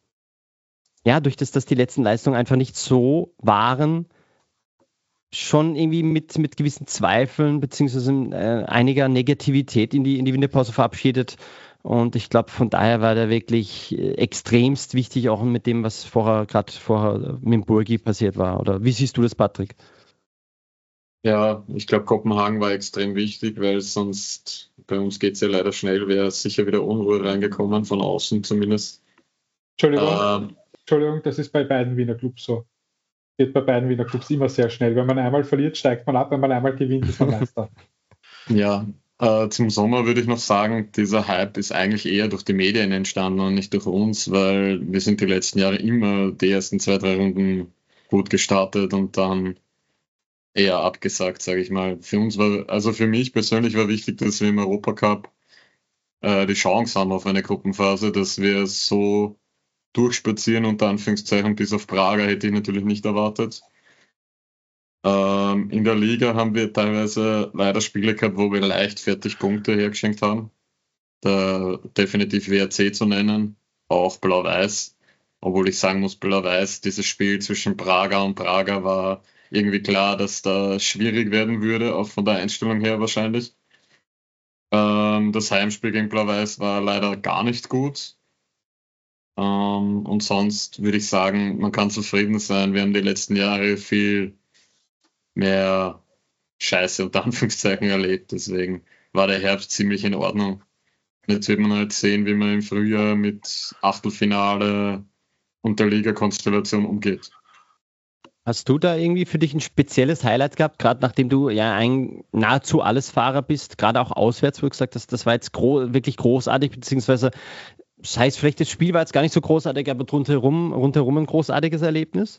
ja, durch das, dass die letzten Leistungen einfach nicht so waren, schon irgendwie mit, mit gewissen Zweifeln beziehungsweise äh, einiger Negativität in die, in die Winterpause verabschiedet. Und ich glaube, von daher war der wirklich extremst wichtig, auch mit dem, was vorher gerade vorher mit dem Burgi passiert war. Oder wie siehst du das, Patrick? Ja, ich glaube, Kopenhagen war extrem wichtig, weil sonst, bei uns geht es ja leider schnell, wäre sicher wieder Unruhe reingekommen, von außen zumindest. Entschuldigung, Ähm, Entschuldigung, das ist bei beiden Wiener Clubs so. Geht bei beiden Wiener Clubs immer sehr schnell. Wenn man einmal verliert, steigt man ab, wenn man einmal gewinnt, ist man Meister. Ja, äh, zum Sommer würde ich noch sagen, dieser Hype ist eigentlich eher durch die Medien entstanden und nicht durch uns, weil wir sind die letzten Jahre immer die ersten zwei, drei Runden gut gestartet und dann eher abgesagt, sage ich mal. Für uns war, also für mich persönlich war wichtig, dass wir im Europacup äh, die Chance haben auf eine Gruppenphase, dass wir so durchspazieren, unter Anführungszeichen, bis auf Prager hätte ich natürlich nicht erwartet. Ähm, in der Liga haben wir teilweise leider Spiele gehabt, wo wir leichtfertig Punkte hergeschenkt haben. Da definitiv W R C zu nennen, auch Blau-Weiß. Obwohl ich sagen muss, Blau-Weiß, dieses Spiel zwischen Prager und Prager war irgendwie klar, dass da schwierig werden würde, auch von der Einstellung her wahrscheinlich. Ähm, das Heimspiel gegen Blau-Weiß war leider gar nicht gut. Ähm, und sonst würde ich sagen, man kann zufrieden sein. Wir haben die letzten Jahre viel mehr Scheiße unter Anführungszeichen erlebt. Deswegen war der Herbst ziemlich in Ordnung. Jetzt wird man halt sehen, wie man im Frühjahr mit Achtelfinale und der Liga-Konstellation umgeht. Hast du da irgendwie für dich ein spezielles Highlight gehabt, gerade nachdem du ja ein nahezu Allesfahrer bist, gerade auch auswärts, wo du gesagt hast, das war jetzt gro- wirklich großartig, beziehungsweise das heißt, vielleicht das Spiel war jetzt gar nicht so großartig, aber rundherum, rundherum ein großartiges Erlebnis?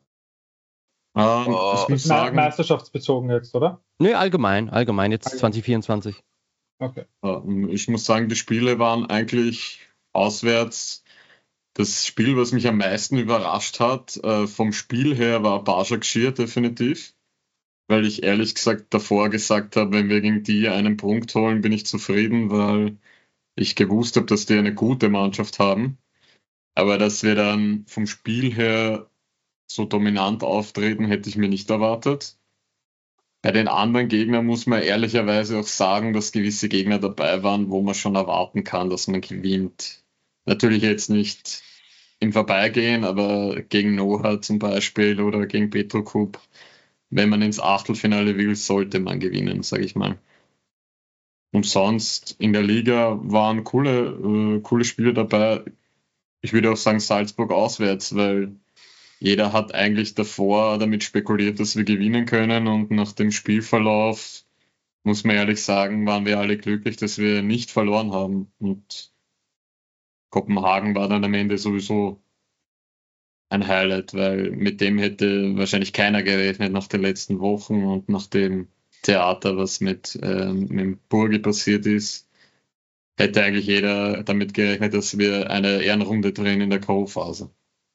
Ähm, Oh, ich muss Me- sagen, Meisterschaftsbezogen jetzt, oder? Nö, allgemein, allgemein, jetzt Allgemein. zwanzig vierundzwanzig. Okay. ähm, ich muss sagen, die Spiele waren eigentlich auswärts. Das Spiel, was mich am meisten überrascht hat, äh, vom Spiel her, war Başakşehir definitiv. Weil ich ehrlich gesagt davor gesagt habe, wenn wir gegen die einen Punkt holen, bin ich zufrieden, weil ich gewusst habe, dass die eine gute Mannschaft haben. Aber dass wir dann vom Spiel her so dominant auftreten, hätte ich mir nicht erwartet. Bei den anderen Gegnern muss man ehrlicherweise auch sagen, dass gewisse Gegner dabei waren, wo man schon erwarten kann, dass man gewinnt. Natürlich jetzt nicht im Vorbeigehen, aber gegen Noha zum Beispiel oder gegen Petrokub, wenn man ins Achtelfinale will, sollte man gewinnen, sage ich mal. Und sonst in der Liga waren coole, äh, coole Spiele dabei. Ich würde auch sagen Salzburg auswärts, weil jeder hat eigentlich davor damit spekuliert, dass wir gewinnen können und nach dem Spielverlauf, muss man ehrlich sagen, waren wir alle glücklich, dass wir nicht verloren haben. Und Kopenhagen war dann am Ende sowieso ein Highlight, weil mit dem hätte wahrscheinlich keiner gerechnet nach den letzten Wochen und nach dem Theater, was mit, ähm, mit Burgi passiert ist, hätte eigentlich jeder damit gerechnet, dass wir eine Ehrenrunde drehen in der K O-Phase.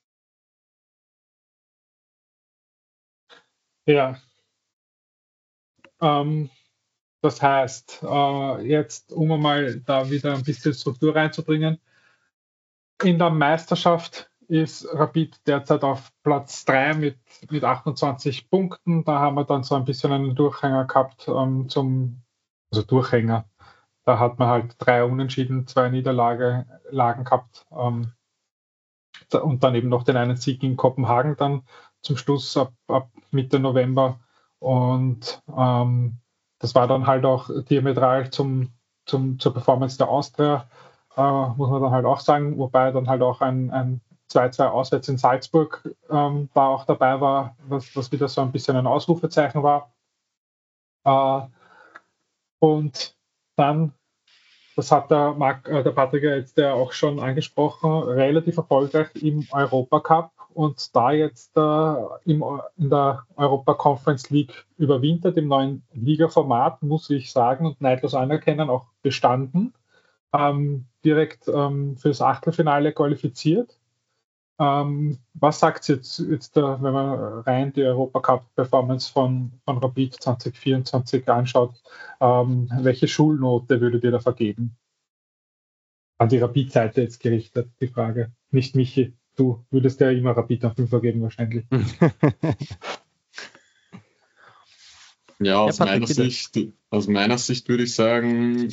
Ja. Ähm, das heißt, äh, jetzt, um mal da wieder ein bisschen Struktur reinzubringen, in der Meisterschaft ist Rapid derzeit auf Platz drei mit, mit achtundzwanzig Punkten. Da haben wir dann so ein bisschen einen Durchhänger gehabt ähm, zum, also Durchhänger. Da hat man halt drei Unentschieden, zwei Niederlagen Lagen gehabt ähm, und dann eben noch den einen Sieg in Kopenhagen dann zum Schluss ab, ab Mitte November. Und ähm, das war dann halt auch diametral zum, zum, zur Performance der Austria, äh, muss man dann halt auch sagen, wobei dann halt auch ein, ein zwei zwei auswärts in Salzburg ähm, da auch dabei war, was, was wieder so ein bisschen ein Ausrufezeichen war. Äh, und dann, das hat der, Marc, äh, der Patrick jetzt ja auch schon angesprochen, relativ erfolgreich im Europacup und da jetzt äh, im, in der Europa Conference League überwintert, im neuen Liga-Format, muss ich sagen und neidlos anerkennen, auch bestanden. Ähm, direkt ähm, fürs Achtelfinale qualifiziert. Ähm, was sagt jetzt, jetzt da, wenn man rein die Europacup-Performance von, von Rapid zwanzig vierundzwanzig anschaut? Ähm, welche Schulnote würdet ihr da vergeben? An die Rapid-Seite jetzt gerichtet, die Frage. Nicht Michi, du würdest ja immer Rapid an fünf vergeben wahrscheinlich. Ja, aus, Ja, Patrick, meiner bitte. Sicht, aus meiner Sicht würde ich sagen,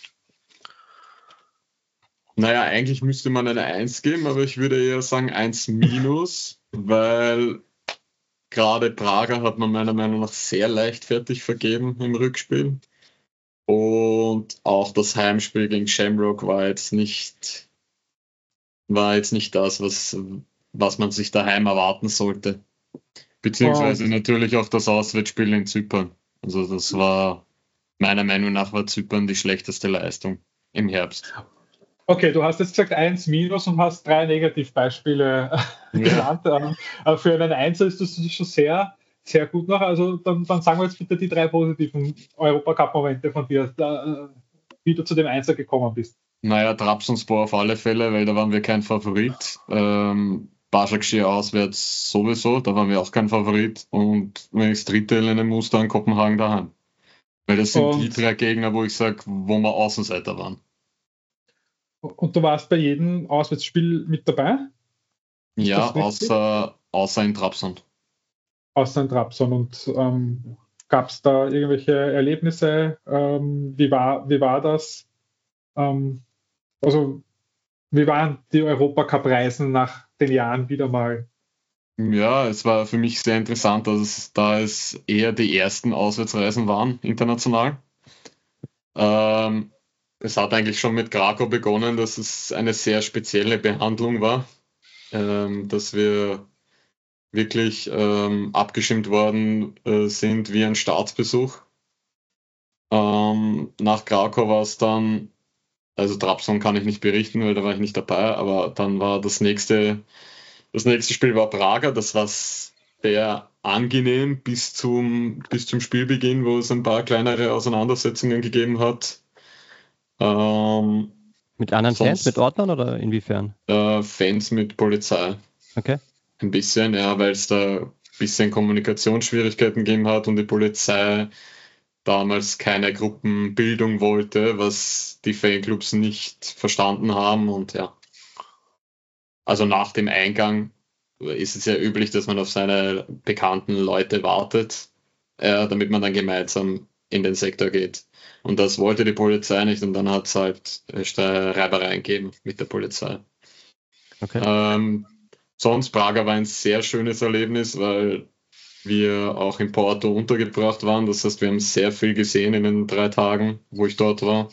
naja, eigentlich müsste man eine eins geben, aber ich würde eher sagen eins minus, weil gerade Prager hat man meiner Meinung nach sehr leichtfertig vergeben im Rückspiel. Und auch das Heimspiel gegen Shamrock war jetzt nicht, war jetzt nicht das, was, was man sich daheim erwarten sollte. Beziehungsweise Und- natürlich auch das Auswärtsspiel in Zypern. Also das war, meiner Meinung nach war Zypern die schlechteste Leistung im Herbst. Okay, du hast jetzt gesagt eins minus und hast drei Negativbeispiele genannt. Ähm, aber für einen Einser ist das schon sehr, sehr gut noch. Also dann, dann sagen wir jetzt bitte die drei positiven Europacup-Momente von dir, da, wie du zu dem Einser gekommen bist. Naja, Trabzonspor auf alle Fälle, weil da waren wir kein Favorit. Ähm, Başakşehir auswärts sowieso, da waren wir auch kein Favorit. Und wenn ich das dritte nennen muss, dann Kopenhagen daheim. Weil das sind Und- die drei Gegner, wo ich sage, wo wir Außenseiter waren. Und du warst bei jedem Auswärtsspiel mit dabei? Ist Ja, das richtig? außer, außer in Trabzon. Außer in Trabzon. Und ähm, gab es da irgendwelche Erlebnisse? Ähm, wie, war, wie war das? Ähm, also, wie waren die Europacup-Reisen nach den Jahren wieder mal? Ja, es war für mich sehr interessant, dass es, da es eher die ersten Auswärtsreisen waren, international. Ähm, es hat eigentlich schon mit Krakow begonnen, dass es eine sehr spezielle Behandlung war, ähm, dass wir wirklich ähm, abgeschirmt worden äh, sind wie ein Staatsbesuch. Ähm, nach Krakow war es dann, also Trabzon kann ich nicht berichten, weil da war ich nicht dabei, aber dann war das nächste, das nächste Spiel war Prager, das war sehr angenehm bis zum, bis zum Spielbeginn, wo es ein paar kleinere Auseinandersetzungen gegeben hat. Ähm, Mit anderen Sonst- Fans, mit Ordnern oder inwiefern? äh, Fans mit Polizei. Okay. Ein bisschen, ja, weil es da ein bisschen Kommunikationsschwierigkeiten gegeben hat und die Polizei damals keine Gruppenbildung wollte, was die Fanclubs nicht verstanden haben. Und ja, also nach dem Eingang ist es ja üblich, dass man auf seine bekannten Leute wartet, äh, damit man dann gemeinsam in den Sektor geht. Und das wollte die Polizei nicht und dann hat es halt äh, Reibereien gegeben mit der Polizei. Okay. Ähm, sonst Prager war ein sehr schönes Erlebnis, weil wir auch in Porto untergebracht waren. Das heißt, wir haben sehr viel gesehen in den drei Tagen, wo ich dort war.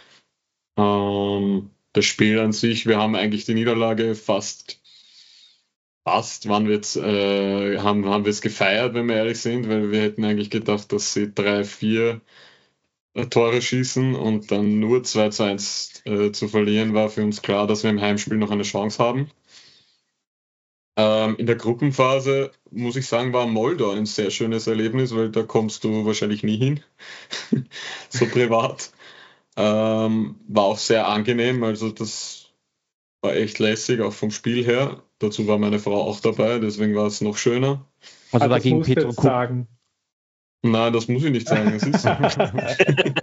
Ähm, das Spiel an sich, wir haben eigentlich die Niederlage fast, fast waren wir jetzt, äh, haben, haben wir es gefeiert, wenn wir ehrlich sind, weil wir hätten eigentlich gedacht, dass sie drei, vier äh, Tore schießen und dann nur zwei zu eins äh, zu verlieren, war für uns klar, dass wir im Heimspiel noch eine Chance haben. Ähm, in der Gruppenphase, muss ich sagen, war Moldau ein sehr schönes Erlebnis, weil da kommst du wahrscheinlich nie hin, so privat. Ähm, war auch sehr angenehm, also das war echt lässig, auch vom Spiel her. Dazu war meine Frau auch dabei, deswegen war es noch schöner. Also Ah, war das gegen musst du Petro jetzt Kup. sagen. Nein, das muss ich nicht sagen, es ist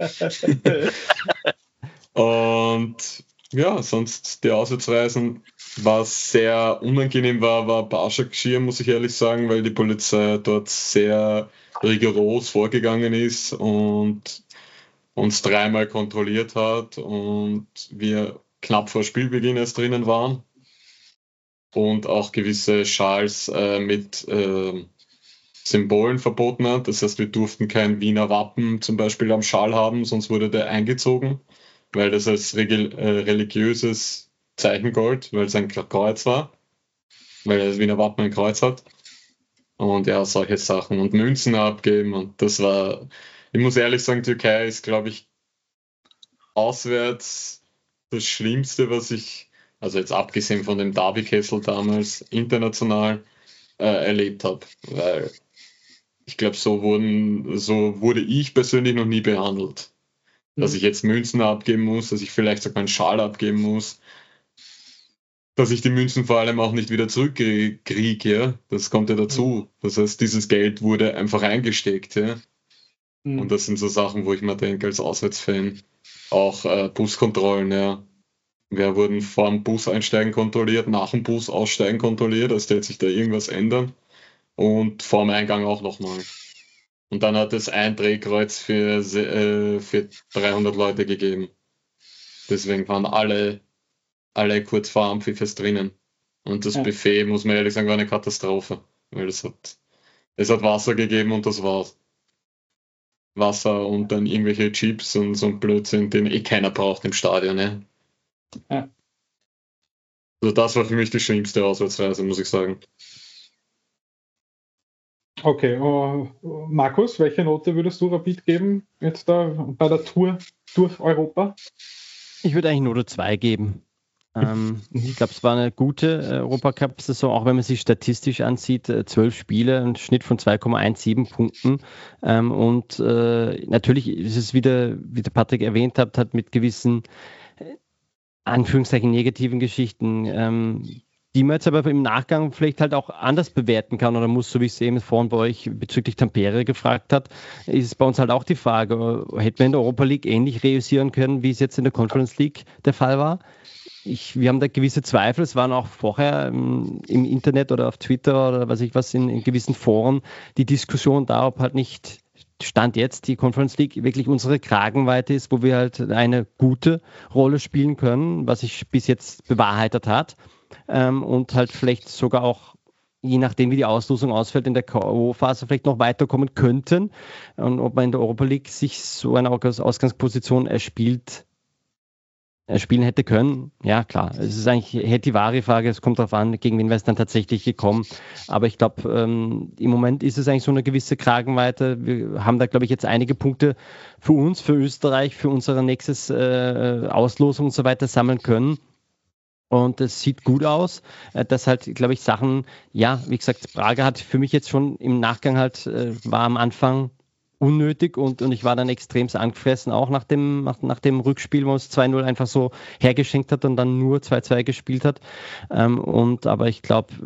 so. Und ja, sonst die Auswärtsreisen Was sehr unangenehm war, war Başakşehir, muss ich ehrlich sagen, weil die Polizei dort sehr rigoros vorgegangen ist und uns dreimal kontrolliert hat und wir knapp vor Spielbeginn erst drinnen waren und auch gewisse Schals äh, mit äh, Symbolen verboten hat. Das heißt, wir durften kein Wiener Wappen zum Beispiel am Schal haben, sonst wurde der eingezogen, weil das als regel- äh, religiöses Zeichen galt, weil es ein Kreuz war, weil das Wiener Wappen ein Kreuz hat. Und ja, solche Sachen und Münzen abgeben und das war, ich muss ehrlich sagen, Türkei ist, glaube ich, auswärts das Schlimmste, was ich, also jetzt abgesehen von dem Derby-Kessel damals, international äh, erlebt habe. Weil ich glaube, so wurden, so wurde ich persönlich noch nie behandelt. Dass ich jetzt Münzen abgeben muss, dass ich vielleicht sogar einen Schal abgeben muss, dass ich die Münzen vor allem auch nicht wieder zurückkriege, ja. Das kommt ja dazu. Das heißt, dieses Geld wurde einfach eingesteckt, ja. Mhm. Und das sind so Sachen, wo ich mir denke, als Auswärtsfan, auch äh, Buskontrollen, ja. Wir wurden vor dem Bus einsteigen kontrolliert, nach dem Bus aussteigen kontrolliert, als wird sich da irgendwas ändern. Und vor dem Eingang auch nochmal. Und dann hat es ein Drehkreuz für, äh, für dreihundert Leute gegeben. Deswegen waren alle, alle kurz vor Amphiphest drinnen. Und das Ja. Buffet, muss man ehrlich sagen, war eine Katastrophe. Weil es hat, es hat Wasser gegeben und das war's. Wasser und dann irgendwelche Chips und so ein Blödsinn, den eh keiner braucht im Stadion. Ne? Ja. Also das war für mich die schlimmste Auswärtsreise, muss ich sagen. Okay, uh, Markus, welche Note würdest du Rapid geben jetzt da bei der Tour durch Europa? Ich würde eigentlich Note zwei geben. Ähm, ich glaube, es war eine gute Europacup-Saison, auch wenn man sich statistisch ansieht, zwölf Spiele, ein Schnitt von zwei Komma siebzehn Punkten. Ähm, und äh, natürlich ist es wieder, wie der Patrick erwähnt hat, hat mit gewissen äh, Anführungszeichen negativen Geschichten, ähm, die man jetzt aber im Nachgang vielleicht halt auch anders bewerten kann oder muss, so wie ich es eben vorhin bei euch bezüglich Tampere gefragt hat, ist es bei uns halt auch die Frage, hätte man in der Europa League ähnlich realisieren können, wie es jetzt in der Conference League der Fall war? Ich, wir haben da gewisse Zweifel, es waren auch vorher ähm, im Internet oder auf Twitter oder was ich was in, in gewissen Foren die Diskussion da, ob halt nicht Stand jetzt die Conference League wirklich unsere Kragenweite ist, wo wir halt eine gute Rolle spielen können, was sich bis jetzt bewahrheitet hat. Ähm, und halt vielleicht sogar auch, je nachdem wie die Auslosung ausfällt, in der K O-Phase vielleicht noch weiterkommen könnten. Und ob man in der Europa League sich so eine Ausgangsposition erspielt, erspielen hätte können, ja klar. Es ist eigentlich hätte die wahre Frage, es kommt darauf an, gegen wen wäre es dann tatsächlich gekommen. Aber ich glaube, ähm, im Moment ist es eigentlich so eine gewisse Kragenweite. Wir haben da, glaube ich, jetzt einige Punkte für uns, für Österreich, für unsere nächste äh, Auslosung und so weiter sammeln können. Und es sieht gut aus, dass halt, glaube ich, Sachen, ja, wie gesagt, Braga hat für mich jetzt schon im Nachgang halt, äh, war am Anfang unnötig und, und ich war dann extremst angefressen, auch nach dem, nach, nach dem Rückspiel, wo es zwei null einfach so hergeschenkt hat und dann nur zwei zwei gespielt hat. Ähm, und aber ich glaube,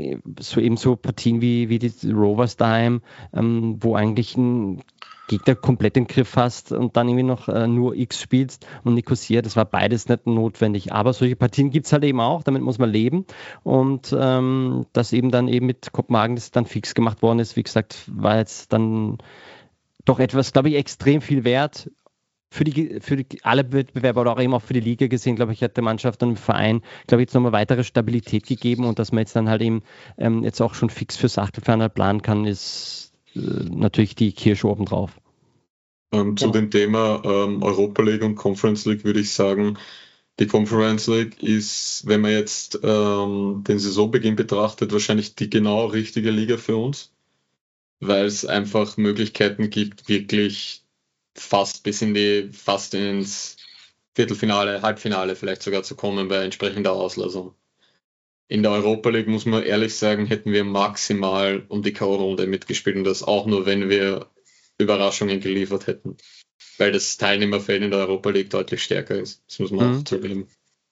so eben so Partien wie, wie die Rovers daheim, ähm, wo eigentlich ein Gegner komplett im Griff hast und dann irgendwie noch äh, nur X spielst und Nicosia, das war beides nicht notwendig. Aber solche Partien gibt es halt eben auch, damit muss man leben. Und ähm, das eben dann eben mit Kopenhagen, das dann fix gemacht worden ist, wie gesagt, war jetzt dann doch etwas, glaube ich, extrem viel wert für die, für die, alle Wettbewerber oder auch eben auch für die Liga gesehen, glaube ich, hat der Mannschaft und dem Verein, glaube ich, jetzt nochmal weitere Stabilität gegeben und dass man jetzt dann halt eben ähm, jetzt auch schon fix fürs Achtelfinale planen kann, ist äh, natürlich die Kirsche obendrauf. Ähm, zu Ja. dem Thema ähm, Europa League und Conference League würde ich sagen, die Conference League ist, wenn man jetzt ähm, den Saisonbeginn betrachtet, wahrscheinlich die genau richtige Liga für uns, weil es einfach Möglichkeiten gibt, wirklich fast bis in die, fast ins Viertelfinale, Halbfinale vielleicht sogar zu kommen bei entsprechender Auslosung. In der Europa League, muss man ehrlich sagen, hätten wir maximal um die K O-Runde mitgespielt und das auch nur, wenn wir Überraschungen geliefert hätten. Weil das Teilnehmerfeld in der Europa League deutlich stärker ist. Das muss man Mhm. auch zugeben.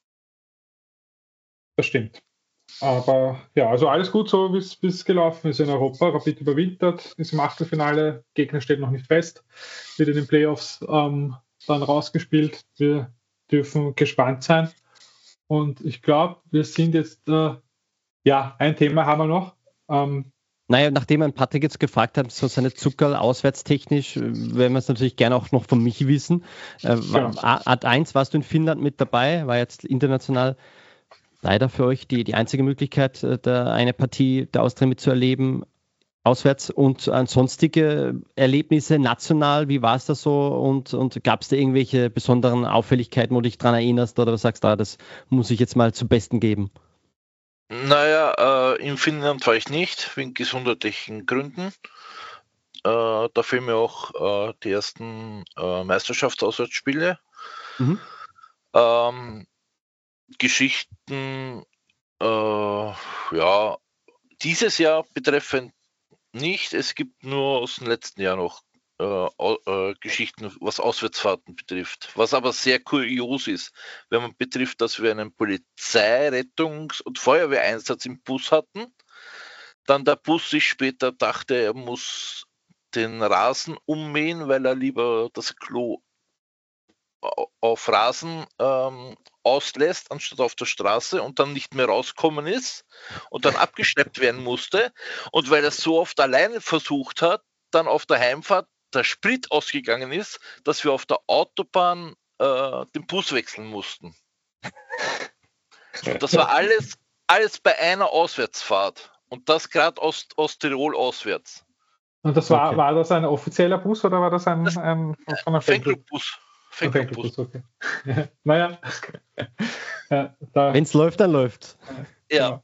Das stimmt. Aber ja, also alles gut so, wie es gelaufen ist in Europa. Rapid überwintert, ist im Achtelfinale, Gegner steht noch nicht fest, wird in den Playoffs ähm, dann rausgespielt. Wir dürfen gespannt sein. Und ich glaube, wir sind jetzt, äh, ja, ein Thema haben wir noch. Ähm, Naja, nachdem ein Patrick jetzt gefragt hat, so seine Zuckerl auswärtstechnisch, werden wir es natürlich gerne auch noch von Michi wissen. Äh, Genau. Art eins, warst du in Finnland mit dabei? War jetzt international leider für euch die, die einzige Möglichkeit, äh, da eine Partie der Austria mitzuerleben, auswärts. Und an sonstige Erlebnisse national, wie war es da so? Und, und gab es da irgendwelche besonderen Auffälligkeiten, wo du dich daran erinnerst oder sagst, ah, das muss ich jetzt mal zum Besten geben? Naja, äh, in Finnland war ich nicht, wegen gesundheitlichen Gründen. Äh, da fehlen mir auch äh, die ersten äh, Meisterschaftsauswärtsspiele. Mhm. Ähm, Geschichten, äh, ja, dieses Jahr betreffend nicht. Es gibt nur aus dem letzten Jahr noch äh, äh, Geschichten, was Auswärtsfahrten betrifft. Was aber sehr kurios ist, wenn man betrifft, dass wir einen Polizei-, Rettungs- und Feuerwehreinsatz im Bus hatten. Dann der Bus sich später dachte, er muss den Rasen ummähen, weil er lieber das Klo auf Rasen ähm, auslässt, anstatt auf der Straße, und dann nicht mehr rauskommen ist und dann abgeschleppt werden musste. Und weil er so oft alleine versucht hat, dann auf der Heimfahrt der Sprit ausgegangen ist, dass wir auf der Autobahn äh, den Bus wechseln mussten. Und das war alles, alles bei einer Auswärtsfahrt. Und das gerade aus, aus Tirol auswärts. Und das war, Okay. war das ein offizieller Bus oder war das ein, Das- ein von einer Fanclub-Bus. Ein Fanclub-Bus. Fanclub-Bus, okay. Naja. Ja, da, Wenn es läuft, dann läuft. Ja.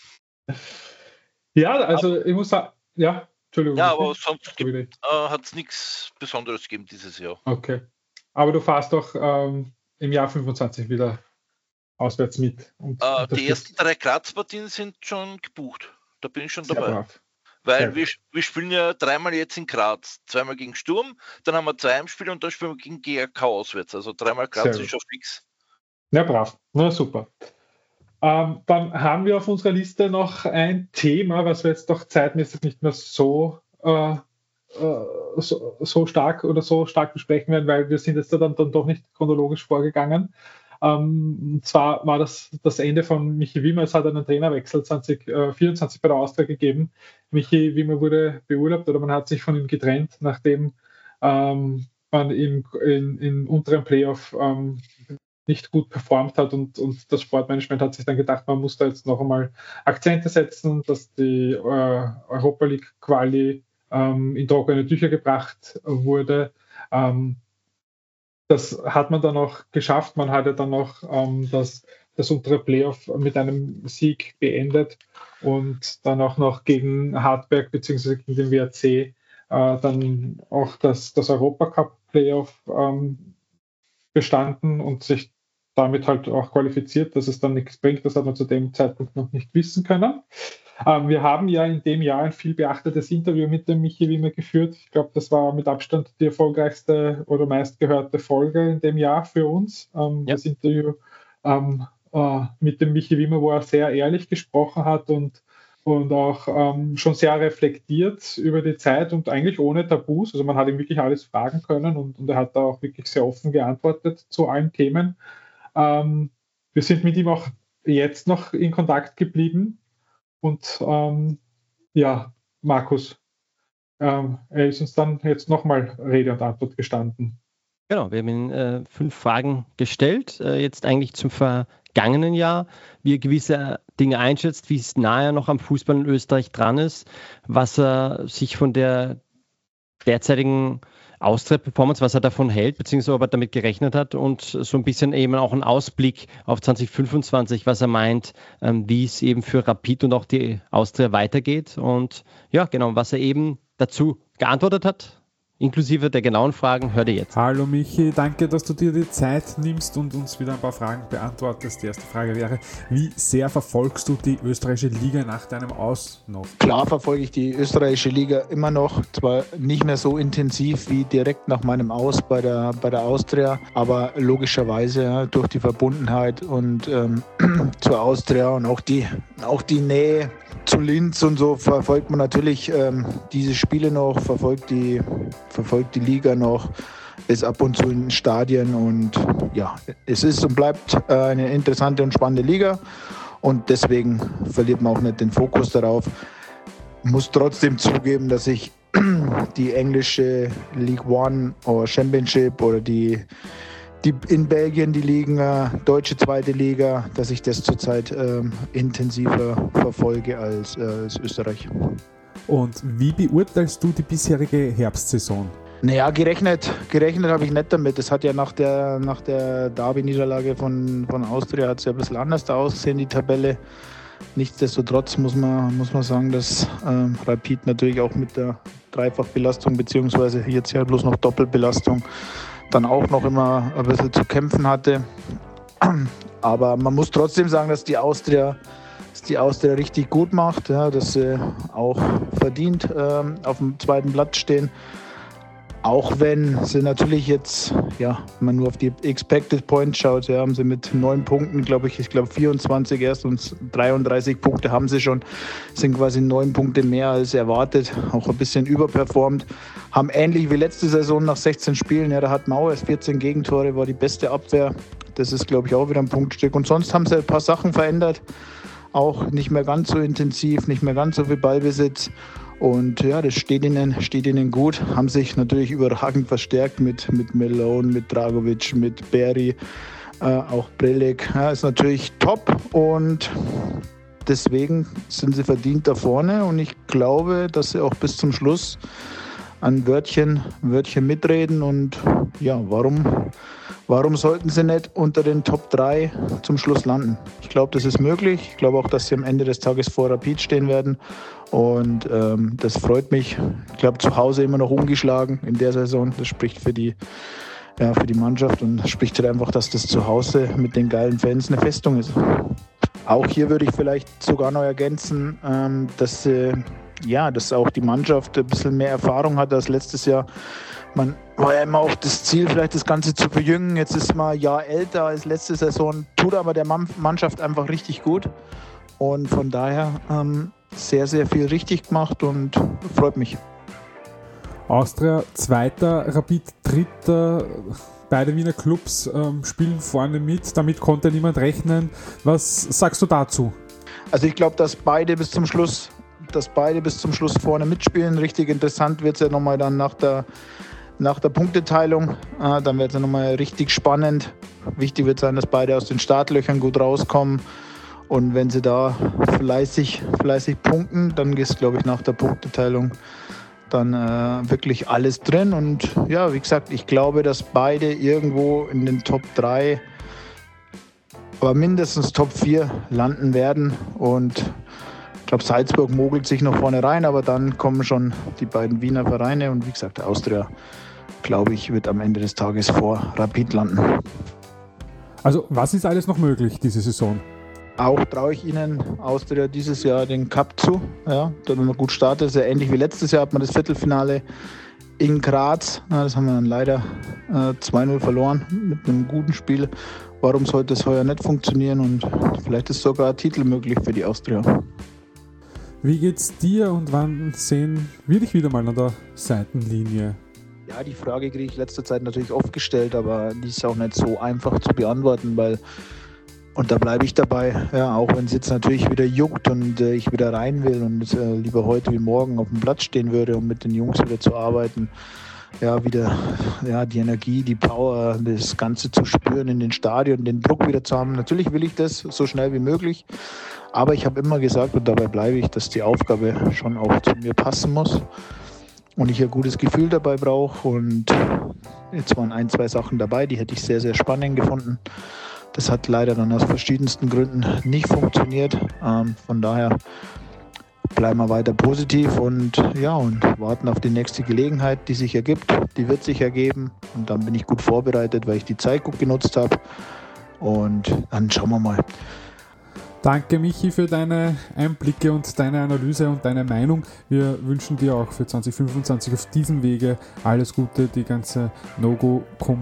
ja, also ich muss sagen, ja, Entschuldigung. Ja, bitte. aber sonst Wieder. äh, hat es nichts Besonderes gegeben dieses Jahr. Okay. Aber du fährst doch ähm, im Jahr fünfundzwanzig wieder auswärts mit. Und Äh, die unterstützt. ersten drei Graz-Partien sind schon gebucht. Da bin ich schon Sehr dabei. brav. Sehr Weil gut. wir, wir spielen ja dreimal jetzt in Graz. Zweimal gegen Sturm, dann haben wir zwei Heimspiele und dann spielen wir gegen G A K auswärts. Also dreimal Graz Sehr ist gut. schon fix. Ja, brav. Na super. Ähm, dann haben wir auf unserer Liste noch ein Thema, was wir jetzt doch zeitmäßig nicht mehr so, äh, äh, so, so stark oder so stark besprechen werden, weil wir sind jetzt da dann, dann doch nicht chronologisch vorgegangen. Ähm, und zwar war das das Ende von Michi Wimmer. Es hat einen Trainerwechsel zwanzig vierundzwanzig bei der Austria gegeben. Michi Wimmer wurde beurlaubt oder man hat sich von ihm getrennt, nachdem ähm, man im in, in unteren Playoff ähm, nicht gut performt hat und, und das Sportmanagement hat sich dann gedacht, man muss da jetzt noch einmal Akzente setzen, dass die äh, Europa League Quali ähm, in trockene Tücher gebracht wurde. Ähm, das hat man dann auch geschafft. Man hatte dann noch ähm, das, das untere Playoff mit einem Sieg beendet und dann auch noch gegen Hartberg bzw. gegen den W R C äh, dann auch das, das Europacup Playoff ähm, bestanden und sich damit halt auch qualifiziert, dass es dann nichts bringt. Das hat man zu dem Zeitpunkt noch nicht wissen können. Ähm, wir haben ja in dem Jahr ein viel beachtetes Interview mit dem Michi Wimmer geführt. Ich glaube, das war mit Abstand die erfolgreichste oder meistgehörte Folge in dem Jahr für uns. Ähm, Ja. Das Interview ähm, äh, mit dem Michi Wimmer, wo er sehr ehrlich gesprochen hat und, und auch ähm, schon sehr reflektiert über die Zeit und eigentlich ohne Tabus. Also man hat ihm wirklich alles fragen können und, und er hat da auch wirklich sehr offen geantwortet zu allen Themen. Ähm, wir sind mit ihm auch jetzt noch in Kontakt geblieben. Und ähm, ja, Markus, ähm, er ist uns dann jetzt nochmal Rede und Antwort gestanden. Genau, wir haben Ihnen äh, fünf Fragen gestellt, äh, jetzt eigentlich zum vergangenen Jahr, wie er gewisse Dinge einschätzt, wie es nahe noch am Fußball in Österreich dran ist, was er sich von der derzeitigen Austria-Performance, was er davon hält, beziehungsweise ob er damit gerechnet hat und so ein bisschen eben auch ein Ausblick auf zwanzig fünfundzwanzig, was er meint, ähm, wie es eben für Rapid und auch die Austria weitergeht und ja, genau, was er eben dazu geantwortet hat, inklusive der genauen Fragen, hört ihr jetzt. Hallo Michi, danke, dass du dir die Zeit nimmst und uns wieder ein paar Fragen beantwortest. Die erste Frage wäre, wie sehr verfolgst du die österreichische Liga nach deinem Aus noch? Klar verfolge ich die österreichische Liga immer noch, zwar nicht mehr so intensiv wie direkt nach meinem Aus bei der, bei der Austria, aber logischerweise ja, durch die Verbundenheit und ähm, zur Austria und auch die, auch die Nähe zu Linz und so verfolgt man natürlich ähm, diese Spiele noch, verfolgt die, verfolgt die Liga noch. ist ab und zu in Stadien und ja, es ist und bleibt eine interessante und spannende Liga und deswegen verliert man auch nicht den Fokus darauf. Muss trotzdem zugeben, dass ich die englische League One oder Championship oder die, die in Belgien die Ligen, äh, deutsche zweite Liga, dass ich das zurzeit ähm, intensiver verfolge als, äh, als Österreich. Und wie beurteilst du die bisherige Herbstsaison? Naja, gerechnet, gerechnet habe ich nicht damit. Das hat ja nach der, nach der Derby-Niederlage von, von Austria hat es ja ein bisschen anders ausgesehen, die Tabelle. Nichtsdestotrotz muss man, muss man sagen, dass ähm, Rapid natürlich auch mit der Dreifachbelastung beziehungsweise jetzt ja bloß noch Doppelbelastung dann auch noch immer ein bisschen zu kämpfen hatte. Aber man muss trotzdem sagen, dass die Austria, dass die Austria richtig gut macht, ja, dass sie auch verdient ähm, auf dem zweiten Platz stehen. Auch wenn sie natürlich jetzt, ja, wenn man nur auf die Expected Points schaut, ja, haben sie mit neun Punkten, glaube ich, ich glaube vierundzwanzig erst und dreiunddreißig Punkte haben sie schon, sind quasi neun Punkte mehr als erwartet, auch ein bisschen überperformt, haben ähnlich wie letzte Saison nach sechzehn Spielen, ja, da hat Mauer erst vierzehn Gegentore, war die beste Abwehr, das ist, glaube ich, auch wieder ein Punktstück und sonst haben sie ein paar Sachen verändert, auch nicht mehr ganz so intensiv, nicht mehr ganz so viel Ballbesitz. Und ja, das steht ihnen, steht ihnen gut. Haben sich natürlich überragend verstärkt mit, mit Malone, mit Dragovic, mit Berry, äh, auch Brelek. Ja, ist natürlich top und deswegen sind sie verdient da vorne. Und ich glaube, dass sie auch bis zum Schluss ein Wörtchen, Wörtchen mitreden. Und ja, warum, warum sollten sie nicht unter den Top drei zum Schluss landen? Ich glaube, das ist möglich. Ich glaube auch, dass sie am Ende des Tages vor Rapid stehen werden. Und ähm, das freut mich. Ich glaube, zu Hause immer noch ungeschlagen in der Saison. Das spricht für die, ja, für die Mannschaft und das spricht halt einfach, dass das zu Hause mit den geilen Fans eine Festung ist. Auch hier würde ich vielleicht sogar noch ergänzen, ähm, dass, äh, ja, dass auch die Mannschaft ein bisschen mehr Erfahrung hat als letztes Jahr. Man war ja immer auch das Ziel, vielleicht das Ganze zu verjüngen. Jetzt ist man ein Jahr älter als letzte Saison, tut aber der Mannschaft einfach richtig gut. Und von daher ähm, sehr, sehr viel richtig gemacht und freut mich. Austria Zweiter, Rapid Dritter, beide Wiener Clubs ähm, spielen vorne mit, damit konnte niemand rechnen. Was sagst du dazu? Also ich glaube, dass beide bis zum Schluss, dass beide bis zum Schluss vorne mitspielen. Richtig interessant wird es ja nochmal dann nach der, nach der Punkteteilung. Äh, dann wird es ja nochmal richtig spannend. Wichtig wird sein, dass beide aus den Startlöchern gut rauskommen. Und wenn sie da fleißig, fleißig punkten, dann ist, glaube ich, nach der Punkteteilung dann äh, wirklich alles drin. Und ja, wie gesagt, ich glaube, dass beide irgendwo in den Top drei, aber mindestens Top vier landen werden. Und ich glaube, Salzburg mogelt sich noch vorne rein, aber dann kommen schon die beiden Wiener Vereine. Und wie gesagt, der Austria, glaube ich, wird am Ende des Tages vor Rapid landen. Also, was ist alles noch möglich diese Saison? Auch traue ich Ihnen Austria dieses Jahr den Cup zu. Ja, wenn man gut startet, ist ja ähnlich wie letztes Jahr, hat man das Viertelfinale in Graz. Ja, das haben wir dann leider äh, zwei null verloren mit einem guten Spiel. Warum sollte es heuer nicht funktionieren? Und vielleicht ist sogar ein Titel möglich für die Austria. Wie geht's dir und wann sehen wir dich wieder mal an der Seitenlinie? Ja, die Frage kriege ich in letzter Zeit natürlich oft gestellt, aber die ist auch nicht so einfach zu beantworten, weil und da bleibe ich dabei, ja, auch wenn es jetzt natürlich wieder juckt und äh, ich wieder rein will und äh, lieber heute wie morgen auf dem Platz stehen würde, um mit den Jungs wieder zu arbeiten, ja, wieder ja, die Energie, die Power, das Ganze zu spüren in den Stadien, den Druck wieder zu haben. Natürlich will ich das so schnell wie möglich, aber ich habe immer gesagt und dabei bleibe ich, dass die Aufgabe schon auch zu mir passen muss und ich ein gutes Gefühl dabei brauche und jetzt waren ein, zwei Sachen dabei, die hätte ich sehr, sehr spannend gefunden. Das hat leider dann aus verschiedensten Gründen nicht funktioniert. Ähm, von daher bleiben wir weiter positiv und ja und warten auf die nächste Gelegenheit, die sich ergibt. Die wird sich ergeben und dann bin ich gut vorbereitet, weil ich die Zeit gut genutzt habe. Und dann schauen wir mal. Danke, Michi, für deine Einblicke und deine Analyse und deine Meinung. Wir wünschen dir auch für zwanzig fünfundzwanzig auf diesem Wege alles Gute. Die ganze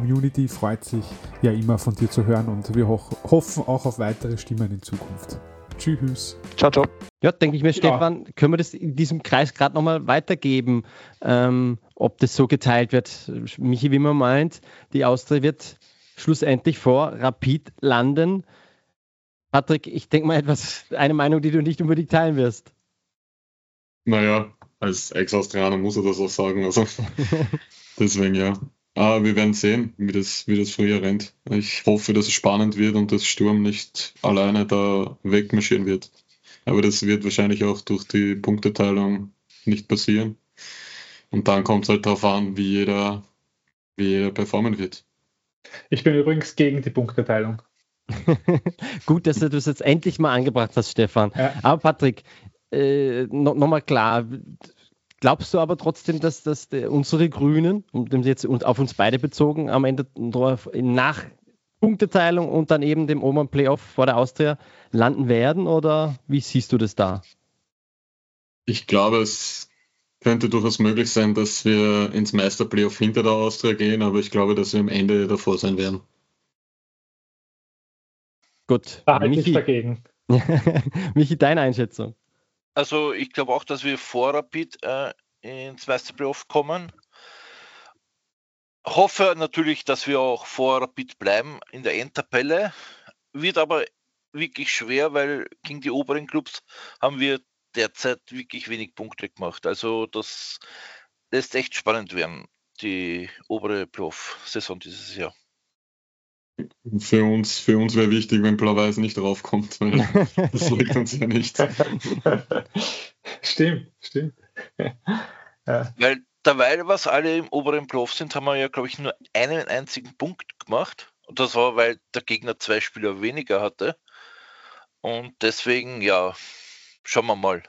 No-Go-Community freut sich ja immer von dir zu hören und wir ho- hoffen auch auf weitere Stimmen in Zukunft. Tschüss. Ciao, ciao. Ja, denke ich mir, Ja. Stefan, können wir das in diesem Kreis gerade nochmal weitergeben, ähm, ob das so geteilt wird. Michi Wimmer meint, die Austria wird schlussendlich vor Rapid landen. Patrick, ich denke mal etwas, eine Meinung, die du nicht unbedingt teilen wirst. Naja, als Ex-Austrianer muss er das auch sagen. Also deswegen ja. Aber wir werden sehen, wie das, wie das früher rennt. Ich hoffe, dass es spannend wird und dass Sturm nicht alleine da wegmarschieren wird. Aber das wird wahrscheinlich auch durch die Punkteteilung nicht passieren. Und dann kommt es halt darauf an, wie jeder, wie jeder performen wird. Ich bin übrigens gegen die Punkteteilung. Gut, dass du das jetzt endlich mal angebracht hast, Stefan. Ja. Aber Patrick, äh, no, nochmal klar, glaubst du aber trotzdem, dass, dass die, unsere Grünen, und jetzt auf uns beide bezogen, am Ende nach Punkteteilung und dann eben dem Oman Playoff vor der Austria landen werden, oder wie siehst du das da? Ich glaube, es könnte durchaus möglich sein, dass wir ins Meisterplayoff hinter der Austria gehen, aber ich glaube, dass wir am Ende davor sein werden. Gut. Da halte ich Michi, dagegen. Michi, deine Einschätzung? Also ich glaube auch, dass wir vor Rapid äh, ins Meisterplayoff kommen. Hoffe natürlich, dass wir auch vor Rapid bleiben in der Endtabelle. Wird aber wirklich schwer, weil gegen die oberen Clubs haben wir derzeit wirklich wenig Punkte gemacht. Also das lässt echt spannend werden, die obere Playoff-Saison dieses Jahr. Für uns, für uns wäre wichtig, wenn Blau-Weiß nicht raufkommt, weil das liegt uns ja nicht. Stimmt, stimmt. Ja. Weil derweil, was alle im oberen Playoff sind, haben wir ja, glaube ich, nur einen einzigen Punkt gemacht. Und das war, weil der Gegner zwei Spieler weniger hatte. Und deswegen, ja, schauen wir mal,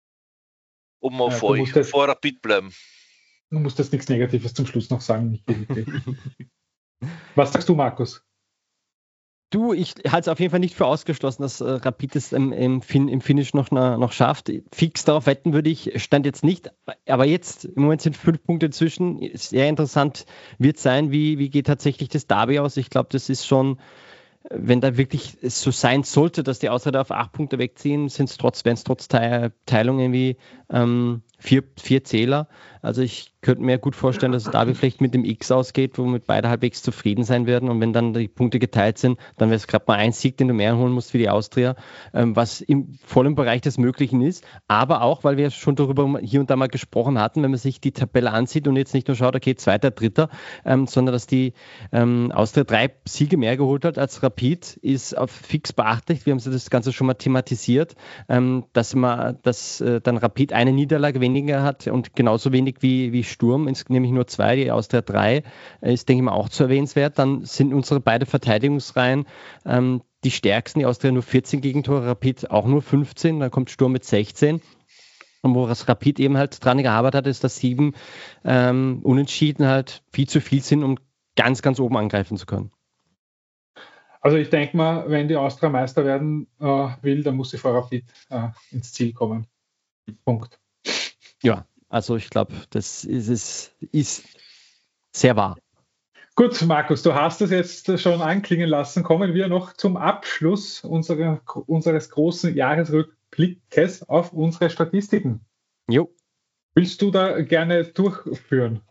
ob wir Ja, vor, du ich, musst das- vor Rapid bleiben. Du musst jetzt nichts Negatives zum Schluss noch sagen. Was sagst du, Markus? Du, ich halte es auf jeden Fall nicht für ausgeschlossen, dass äh, Rapid es im, im, fin im Finish noch, na, noch schafft. Fix darauf wetten würde ich, stand jetzt nicht. Aber jetzt, im Moment sind fünf Punkte zwischen. Sehr interessant wird sein, wie, wie geht tatsächlich das Derby aus. Ich glaube, das ist schon, wenn da wirklich es so sein sollte, dass die Austria auf acht Punkte wegziehen, sind es trotz, wenn es trotz Teil, Teilung irgendwie ähm, vier, vier Zähler. Also ich könnte mir gut vorstellen, dass es Derby vielleicht mit dem X ausgeht, womit beide halbwegs zufrieden sein werden. Und wenn dann die Punkte geteilt sind, dann wäre es gerade mal ein Sieg, den du mehr holen musst für die Austria, ähm, was im vollen Bereich des Möglichen ist. Aber auch, weil wir schon darüber hier und da mal gesprochen hatten, wenn man sich die Tabelle ansieht und jetzt nicht nur schaut, okay, Zweiter, Dritter, ähm, sondern dass die ähm, Austria drei Siege mehr geholt hat als Rapid, ist auf fix beachtlich. Wir haben sie das Ganze schon mal thematisiert, ähm, dass man, dass äh, dann Rapid eine Niederlage weniger hat und genauso wenig wie, wie Sturm, nämlich nur zwei, die Austria drei, ist, denke ich mal, auch zu erwähnenswert. Dann sind unsere beiden Verteidigungsreihen ähm, die stärksten, die Austria nur vierzehn Gegentore, Rapid auch nur fünfzehn, dann kommt Sturm mit sechzehn. Und wo das Rapid eben halt dran gearbeitet hat, ist, dass sieben ähm, Unentschieden halt viel zu viel sind, um ganz, ganz oben angreifen zu können. Also ich denke mal, wenn die Austria Meister werden äh, will, dann muss sie vor Rapid äh, ins Ziel kommen. Punkt. Ja, also ich glaube, das ist, ist, ist sehr wahr. Gut, Markus, du hast es jetzt schon anklingen lassen. Kommen wir noch zum Abschluss unserer, unseres großen Jahresrückblickes auf unsere Statistiken. Jo. Willst du da gerne durchführen?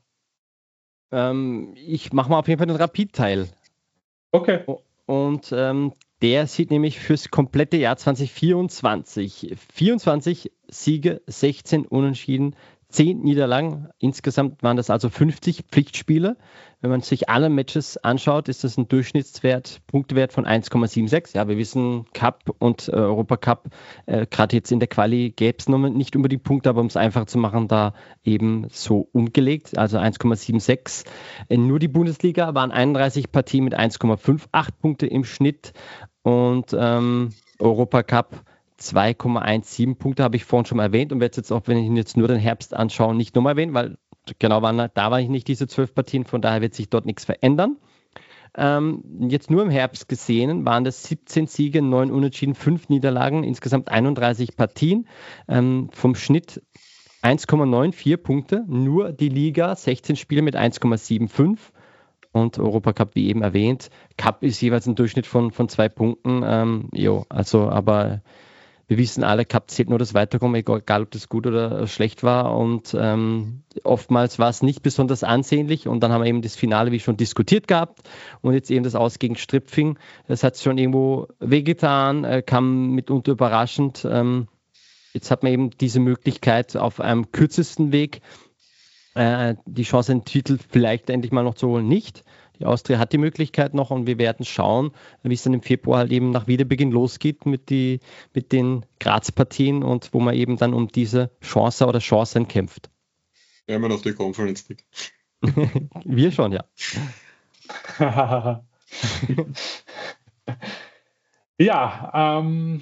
Ähm, ich mache mal auf jeden Fall den Rapid-Teil. Okay. Und ähm, der sieht nämlich fürs komplette Jahr zwanzig vierundzwanzig vierundzwanzig Siege, sechzehn Unentschieden, zehn Niederlagen. Insgesamt waren das also fünfzig Pflichtspiele. Wenn man sich alle Matches anschaut, ist das ein Durchschnittswert, Punktewert von eins Komma sechsundsiebzig. Ja, wir wissen, Cup und äh, Europacup, äh, gerade jetzt in der Quali gäbe es noch nicht unbedingt Punkte, aber um es einfach zu machen, da eben so umgelegt, also eins Komma sechsundsiebzig. Äh, nur die Bundesliga waren einunddreißig Partien mit eins Komma achtzehn Punkte im Schnitt und ähm, Europacup zwei Komma siebzehn Punkte, habe ich vorhin schon mal erwähnt und werde jetzt auch, wenn ich jetzt nur den Herbst anschaue, nicht nochmal erwähnen, weil genau waren, da war ich nicht diese zwölf Partien, von daher wird sich dort nichts verändern. Ähm, jetzt nur im Herbst gesehen waren das siebzehn Siege, neun Unentschieden, fünf Niederlagen, insgesamt einunddreißig Partien. Ähm, vom Schnitt eins Komma vierundneunzig Punkte, nur die Liga, sechzehn Spiele mit eins Komma fünfundsiebzig. Und Europacup, wie eben erwähnt, Cup ist jeweils ein Durchschnitt von, von zwei Punkten. Ähm, jo, also, aber wir wissen alle, Cup zählt nur das Weiterkommen, egal ob das gut oder schlecht war. Und ähm, oftmals war es nicht besonders ansehnlich. Und dann haben wir eben das Finale, wie schon diskutiert gehabt. Und jetzt eben das Aus gegen Stripfing. Das hat schon irgendwo wehgetan, äh, kam mitunter überraschend. Ähm, jetzt hat man eben diese Möglichkeit auf einem kürzesten Weg, äh, die Chance, einen Titel vielleicht endlich mal noch zu holen, nicht. Die Austria hat die Möglichkeit noch und wir werden schauen, wie es dann im Februar halt eben nach Wiederbeginn losgeht mit, die, mit den Graz-Partien und wo man eben dann um diese Chance oder Chancen kämpft. Ja, immer noch die Conference League. Wir schon, ja. ja, ähm,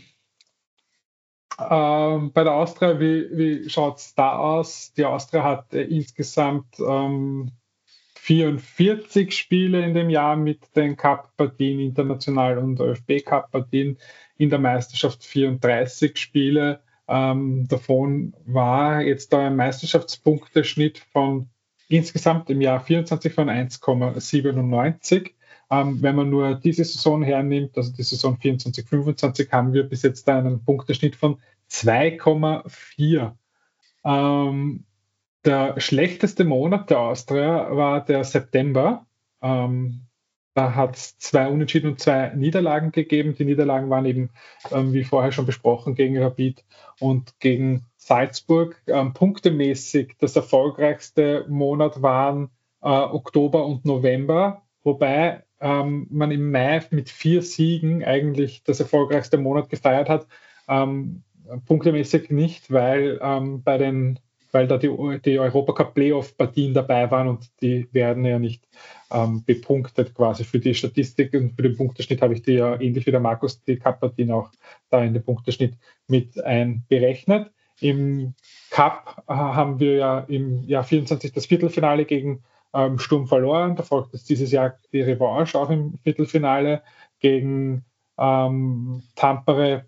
ähm, bei der Austria, wie, wie schaut es da aus? Die Austria hat äh, insgesamt ähm, vierundvierzig Spiele in dem Jahr mit den Cup-Partien international und ÖFB-Cup-Partien, in der Meisterschaft vierunddreißig Spiele. Ähm, davon war jetzt da ein Meisterschaftspunkteschnitt von insgesamt im Jahr vierundzwanzig von eins Komma siebenundneunzig. Ähm, wenn man nur diese Saison hernimmt, also die Saison vierundzwanzig fünfundzwanzig, haben wir bis jetzt einen Punkteschnitt von zwei Komma vier. Ähm, Der schlechteste Monat der Austria war der September. Ähm, da hat es zwei Unentschieden und zwei Niederlagen gegeben. Die Niederlagen waren eben, ähm, wie vorher schon besprochen, gegen Rapid und gegen Salzburg. Ähm, punktemäßig das erfolgreichste Monat waren äh, Oktober und November, wobei ähm, man im Mai mit vier Siegen eigentlich das erfolgreichste Monat gefeiert hat. Ähm, punktemäßig nicht, weil ähm, bei den weil da die, die Europacup-Playoff-Partien dabei waren und die werden ja nicht ähm, bepunktet quasi für die Statistik und für den Punkteschnitt habe ich die ja ähnlich wie der Markus die Cup-Partien auch da in den Punkteschnitt mit einberechnet. Im Cup äh, haben wir ja im Jahr vierundzwanzig das Viertelfinale gegen ähm, Sturm verloren, da folgt jetzt dieses Jahr die Revanche auch im Viertelfinale gegen ähm, Tampere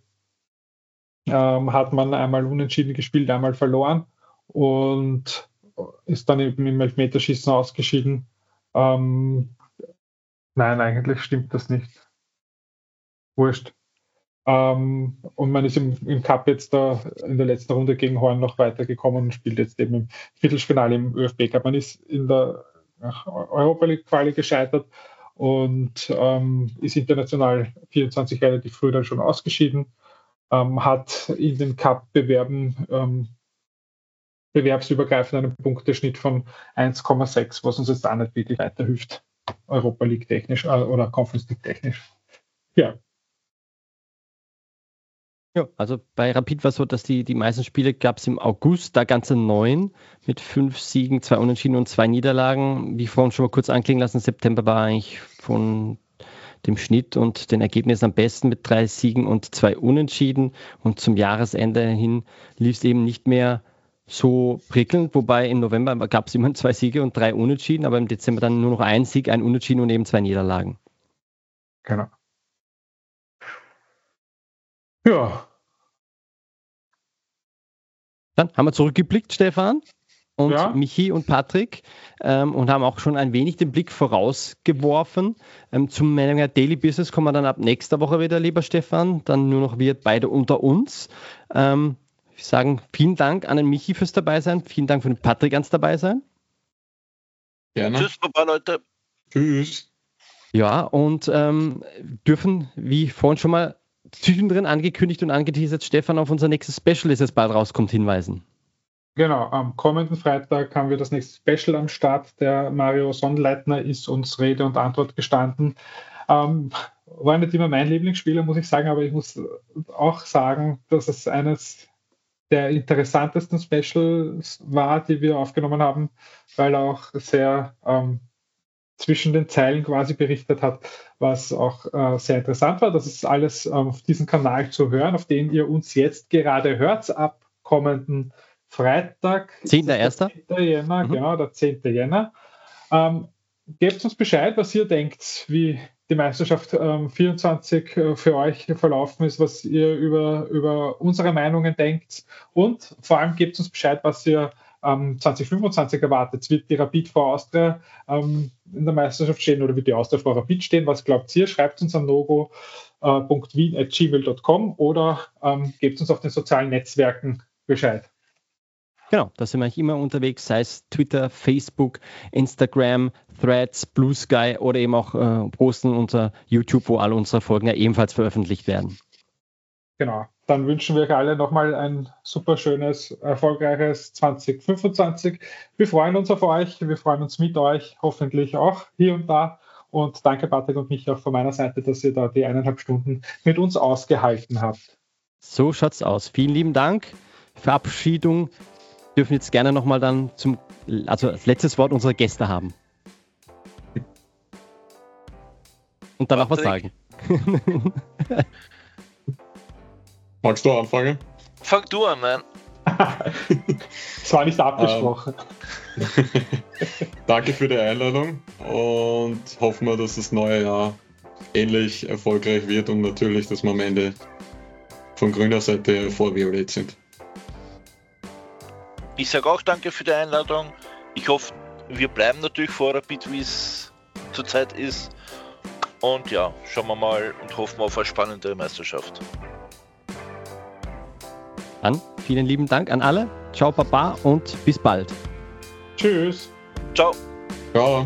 ähm, hat man einmal unentschieden gespielt, einmal verloren und ist dann eben im Elfmeterschießen ausgeschieden. Ähm, nein, eigentlich stimmt das nicht. Wurscht. Ähm, und man ist im, im Cup jetzt da in der letzten Runde gegen Horn noch weitergekommen und spielt jetzt eben im Viertelfinale im ÖFB Cup. Man ist in der Europa League Quali gescheitert und ähm, ist international vierundzwanzig relativ früh dann schon ausgeschieden. Ähm, hat in den Cup-Bewerben ähm, bewerbsübergreifend einen Punkteschnitt von eins Komma sechs, was uns jetzt auch nicht wirklich weiterhilft, Europa League technisch äh, oder Conference League technisch. Ja. Ja, also bei Rapid war es so, dass die, die meisten Spiele gab es im August, da ganze neun mit fünf Siegen, zwei Unentschieden und zwei Niederlagen. Wie vorhin schon mal kurz anklingen lassen, September war eigentlich von dem Schnitt und den Ergebnissen am besten mit drei Siegen und zwei Unentschieden. Und zum Jahresende hin lief es eben nicht mehr so prickelnd, wobei im November gab es immer zwei Siege und drei Unentschieden, aber im Dezember dann nur noch ein Sieg, ein Unentschieden und eben zwei Niederlagen. Genau. Ja. Dann haben wir zurückgeblickt, Stefan und ja. Michi und Patrick ähm, und haben auch schon ein wenig den Blick vorausgeworfen. Ähm, zum Meinung Daily Business kommen wir dann ab nächster Woche wieder, lieber Stefan. Dann nur noch wir beide unter uns. Ähm, ich sagen vielen Dank an den Michi fürs Dabeisein. Vielen Dank für den Patrick ans Dabeisein. Gerne. Tschüss, Baba, Leute. Tschüss. Ja, und ähm, dürfen, wie vorhin schon mal zwischendrin angekündigt und angeteasert, Stefan, auf unser nächstes Special, das jetzt bald rauskommt, hinweisen. Genau, am kommenden Freitag haben wir das nächste Special am Start. Der Mario Sonnleitner ist uns Rede und Antwort gestanden. Ähm, war nicht immer mein Lieblingsspieler, muss ich sagen, aber ich muss auch sagen, dass es eines der interessantesten Specials war, die wir aufgenommen haben, weil er auch sehr ähm, zwischen den Zeilen quasi berichtet hat, was auch äh, sehr interessant war. Das ist alles äh, auf diesem Kanal zu hören, auf den ihr uns jetzt gerade hört, ab kommenden Freitag. zehnter erster zehnter Jänner, mhm. Genau, der zehnte Jänner. Ähm, gebt uns Bescheid, was ihr denkt, wie die Meisterschaft ähm, vierundzwanzig äh, für euch verlaufen ist, was ihr über, über unsere Meinungen denkt und vor allem gebt uns Bescheid, was ihr ähm, zwanzig fünfundzwanzig erwartet. Wird die Rapid vor Austria ähm, in der Meisterschaft stehen oder wird die Austria vor Rapid stehen? Was glaubt ihr? Schreibt uns am Logo punkt wien at gmail punkt com oder ähm, gebt uns auf den sozialen Netzwerken Bescheid. Genau, da sind wir eigentlich immer unterwegs, sei es Twitter, Facebook, Instagram, Threads, Blue Sky oder eben auch äh, posten unser YouTube, wo alle unsere Folgen ja ebenfalls veröffentlicht werden. Genau, dann wünschen wir euch alle nochmal ein super schönes, erfolgreiches zwanzig fünfundzwanzig. Wir freuen uns auf euch, wir freuen uns mit euch, hoffentlich auch hier und da. Und danke Patrick und mich auch von meiner Seite, dass ihr da die eineinhalb Stunden mit uns ausgehalten habt. So schaut's aus. Vielen lieben Dank. Verabschiedung. Wir dürfen jetzt gerne nochmal dann zum, also als letztes Wort unsere Gäste haben. Und danach was sagen. Magst du anfangen? Fang du an, nein. Das war nicht abgesprochen. Ähm, danke für die Einladung und hoffen wir, dass das neue Jahr ähnlich erfolgreich wird und natürlich, dass wir am Ende von grüner Seite vor Violett sind. Ich sage auch danke für die Einladung. Ich hoffe, wir bleiben natürlich vor Rapid, wie es zurzeit ist. Und ja, schauen wir mal und hoffen auf eine spannende Meisterschaft. Dann vielen lieben Dank an alle. Ciao, Papa und bis bald. Tschüss. Ciao. Ciao.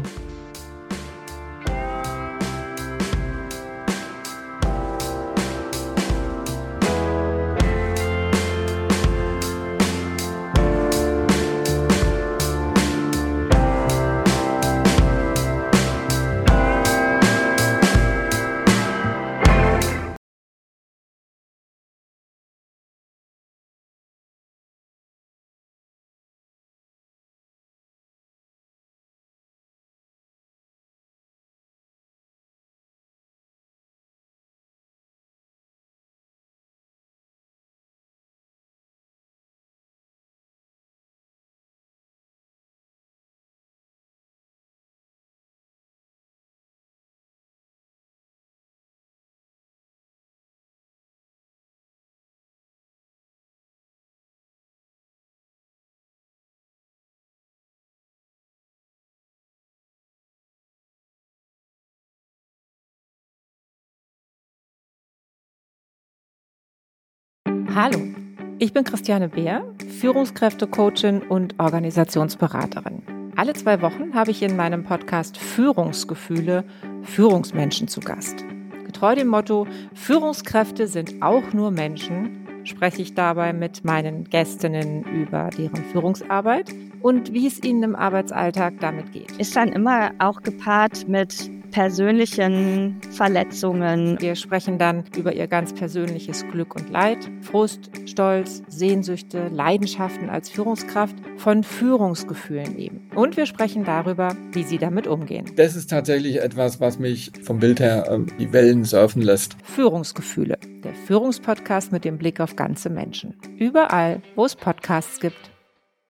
Hallo, ich bin Christiane Beer, Führungskräftecoachin und Organisationsberaterin. Alle zwei Wochen habe ich in meinem Podcast Führungsgefühle Führungsmenschen zu Gast. Getreu dem Motto Führungskräfte sind auch nur Menschen, spreche ich dabei mit meinen Gästinnen über deren Führungsarbeit und wie es ihnen im Arbeitsalltag damit geht. Ist dann immer auch gepaart mit persönlichen Verletzungen. Wir sprechen dann über ihr ganz persönliches Glück und Leid, Frust, Stolz, Sehnsüchte, Leidenschaften als Führungskraft, von Führungsgefühlen eben. Und wir sprechen darüber, wie sie damit umgehen. Das ist tatsächlich etwas, was mich vom Bild her äh, die Wellen surfen lässt. Führungsgefühle, der Führungspodcast mit dem Blick auf ganze Menschen. Überall, wo es Podcasts gibt.